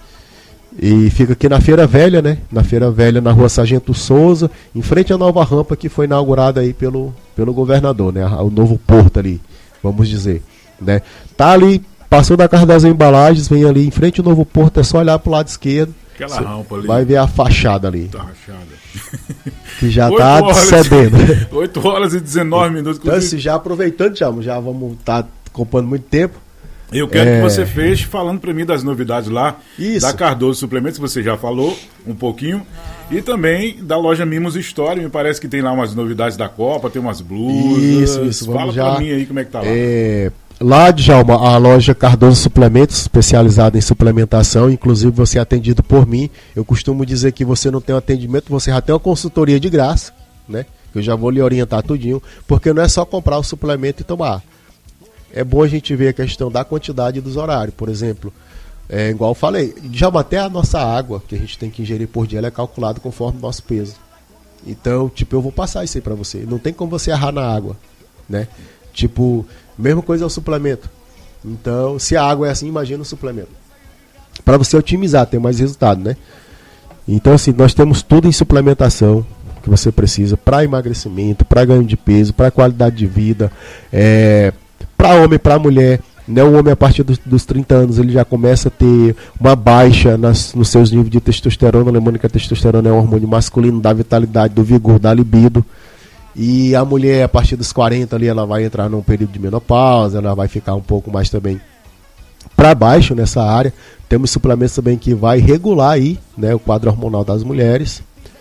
E fica aqui na Feira Velha, né? Na Feira Velha, na Rua Sargento Souza, em frente à nova rampa que foi inaugurada aí pelo, pelo governador, né? O novo porto ali, vamos dizer, né? Tá ali, passou da Casa das Embalagens, vem ali em frente ao novo porto, é só olhar pro lado esquerdo. Aquela rampa ali. Vai ver a fachada ali. Tá rachada. Que já tá cedendo. oito horas e dezenove minutos. Então, assim, já aproveitando, já, já vamos estar tá ocupando muito tempo. Eu quero é... que você feche falando para mim das novidades lá. Isso. Da Cardoso Suplementos, você já falou um pouquinho. E também da loja Mimos História. Me parece que tem lá umas novidades da Copa, tem umas blusas. Isso, isso. Vamos Fala já... para mim aí como é que tá lá. É... Lá, Djalma, a loja Cardoso Suplementos, especializada em suplementação, inclusive você é atendido por mim. Eu costumo dizer que você não tem um atendimento, você já tem uma consultoria de graça, né? Eu já vou lhe orientar tudinho, porque não é só comprar o suplemento e tomar. É bom a gente ver a questão da quantidade e dos horários. Por exemplo, É igual eu falei, já até a nossa água que a gente tem que ingerir por dia, ela é calculada conforme o nosso peso. Então, tipo, eu vou passar isso aí pra você. Não tem como você errar na água, né? Tipo, mesma coisa é o suplemento. Então, se a água é assim, imagina o suplemento. Pra você otimizar, ter mais resultado, né? Então, assim, nós temos tudo em suplementação que você precisa para emagrecimento, para ganho de peso, para qualidade de vida, é, para homem, para mulher. Né? O homem, a partir dos, dos trinta anos, ele já começa a ter uma baixa nas, nos seus níveis de testosterona. Lembrando que a testosterona é um hormônio masculino da vitalidade, do vigor, da libido. E a mulher, a partir dos quarenta, ali, ela vai entrar num período de menopausa, ela vai ficar um pouco mais também para baixo nessa área. Temos suplementos também que vai regular aí, né, o quadro hormonal das mulheres.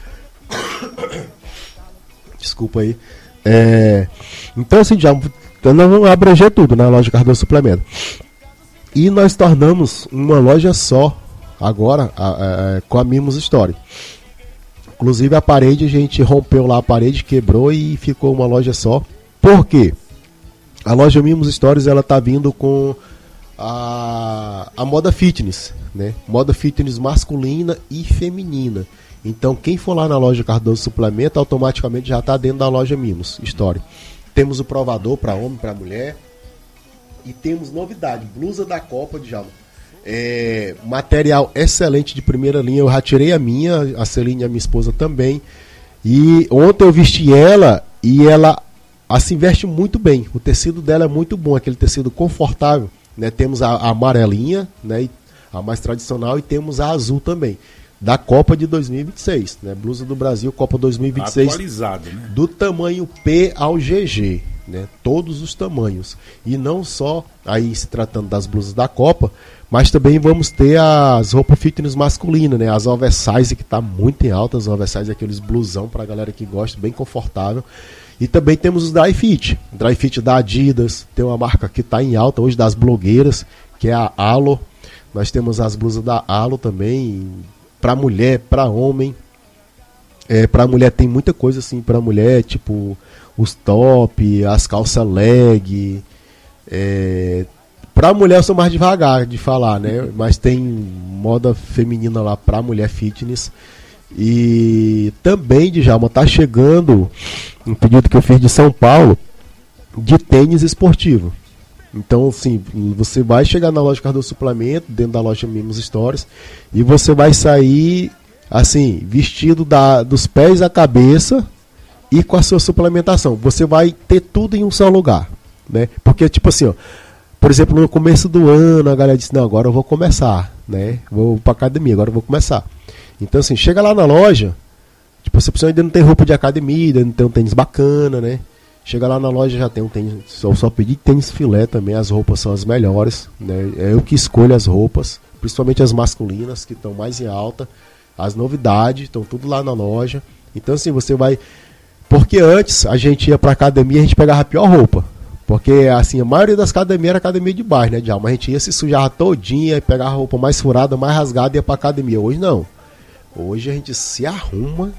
Desculpa aí. É, então, assim, já nós vamos abranger tudo na loja Cardoso Suplemento. E nós tornamos uma loja só agora a, a, a, com a Mimos Store. Inclusive a parede, a gente rompeu lá a parede, quebrou e ficou uma loja só. Por quê? A loja Mimos Stories, ela tá vindo com a, a moda fitness, né? Moda fitness masculina e feminina. Então quem for lá na loja Cardoso Suplemento, automaticamente já está dentro da loja Mimos Store. Temos o provador para homem, para mulher. E temos novidade, blusa da Copa de Djalma. É, material excelente de primeira linha. Eu já tirei a minha, a Celine, a minha esposa também. E ontem eu vesti ela e ela assim veste muito bem. O tecido dela é muito bom, aquele tecido confortável. Né? Temos a, a amarelinha, né? A mais tradicional, e temos a azul também. Da Copa de dois mil e vinte e seis, né? Blusa do Brasil, Copa dois mil e vinte e seis. Atualizado, né? Do tamanho P ao G G, né? Todos os tamanhos. E não só aí se tratando das blusas da Copa, mas também vamos ter as roupas fitness masculinas, né? As oversize, que tá muito em alta, as oversize, aqueles blusão pra galera que gosta, bem confortável. E também temos os dry fit. Dry fit da Adidas, tem uma marca que tá em alta hoje das blogueiras, que é a Alo. Nós temos as blusas da Alo também, para mulher, para homem. É, para mulher tem muita coisa assim para mulher, tipo os top, as calças leg. É, para mulher eu sou mais devagar de falar, né? Mas tem moda feminina lá para mulher fitness. E também, Djalma, tá chegando um pedido que eu fiz de São Paulo de tênis esportivo. Então, assim, você vai chegar na loja Cardoso Suplemento, dentro da loja Mimos Stories, e você vai sair, assim, vestido da, dos pés à cabeça e com a sua suplementação. Você vai ter tudo em um só lugar, né? Porque, tipo assim, ó, por exemplo, no começo do ano, a galera disse, não, agora eu vou começar, né? Vou pra academia, agora eu vou começar. Então, assim, chega lá na loja, tipo, você ainda não tem roupa de academia, ainda não tem um tênis bacana, né? Chega lá na loja, já tem um tênis, só, só pedi tênis filé também, as roupas são as melhores, né? É eu que escolho as roupas, principalmente as masculinas, que estão mais em alta, as novidades, estão tudo lá na loja. Então, assim, você vai... Porque antes, a gente ia pra academia, a gente pegava a pior roupa. Porque, assim, a maioria das academias era academia de baixo, né, Djalma? A gente ia se sujar todinha, pegava a roupa mais furada, mais rasgada e ia pra academia. Hoje não. Hoje a gente se arruma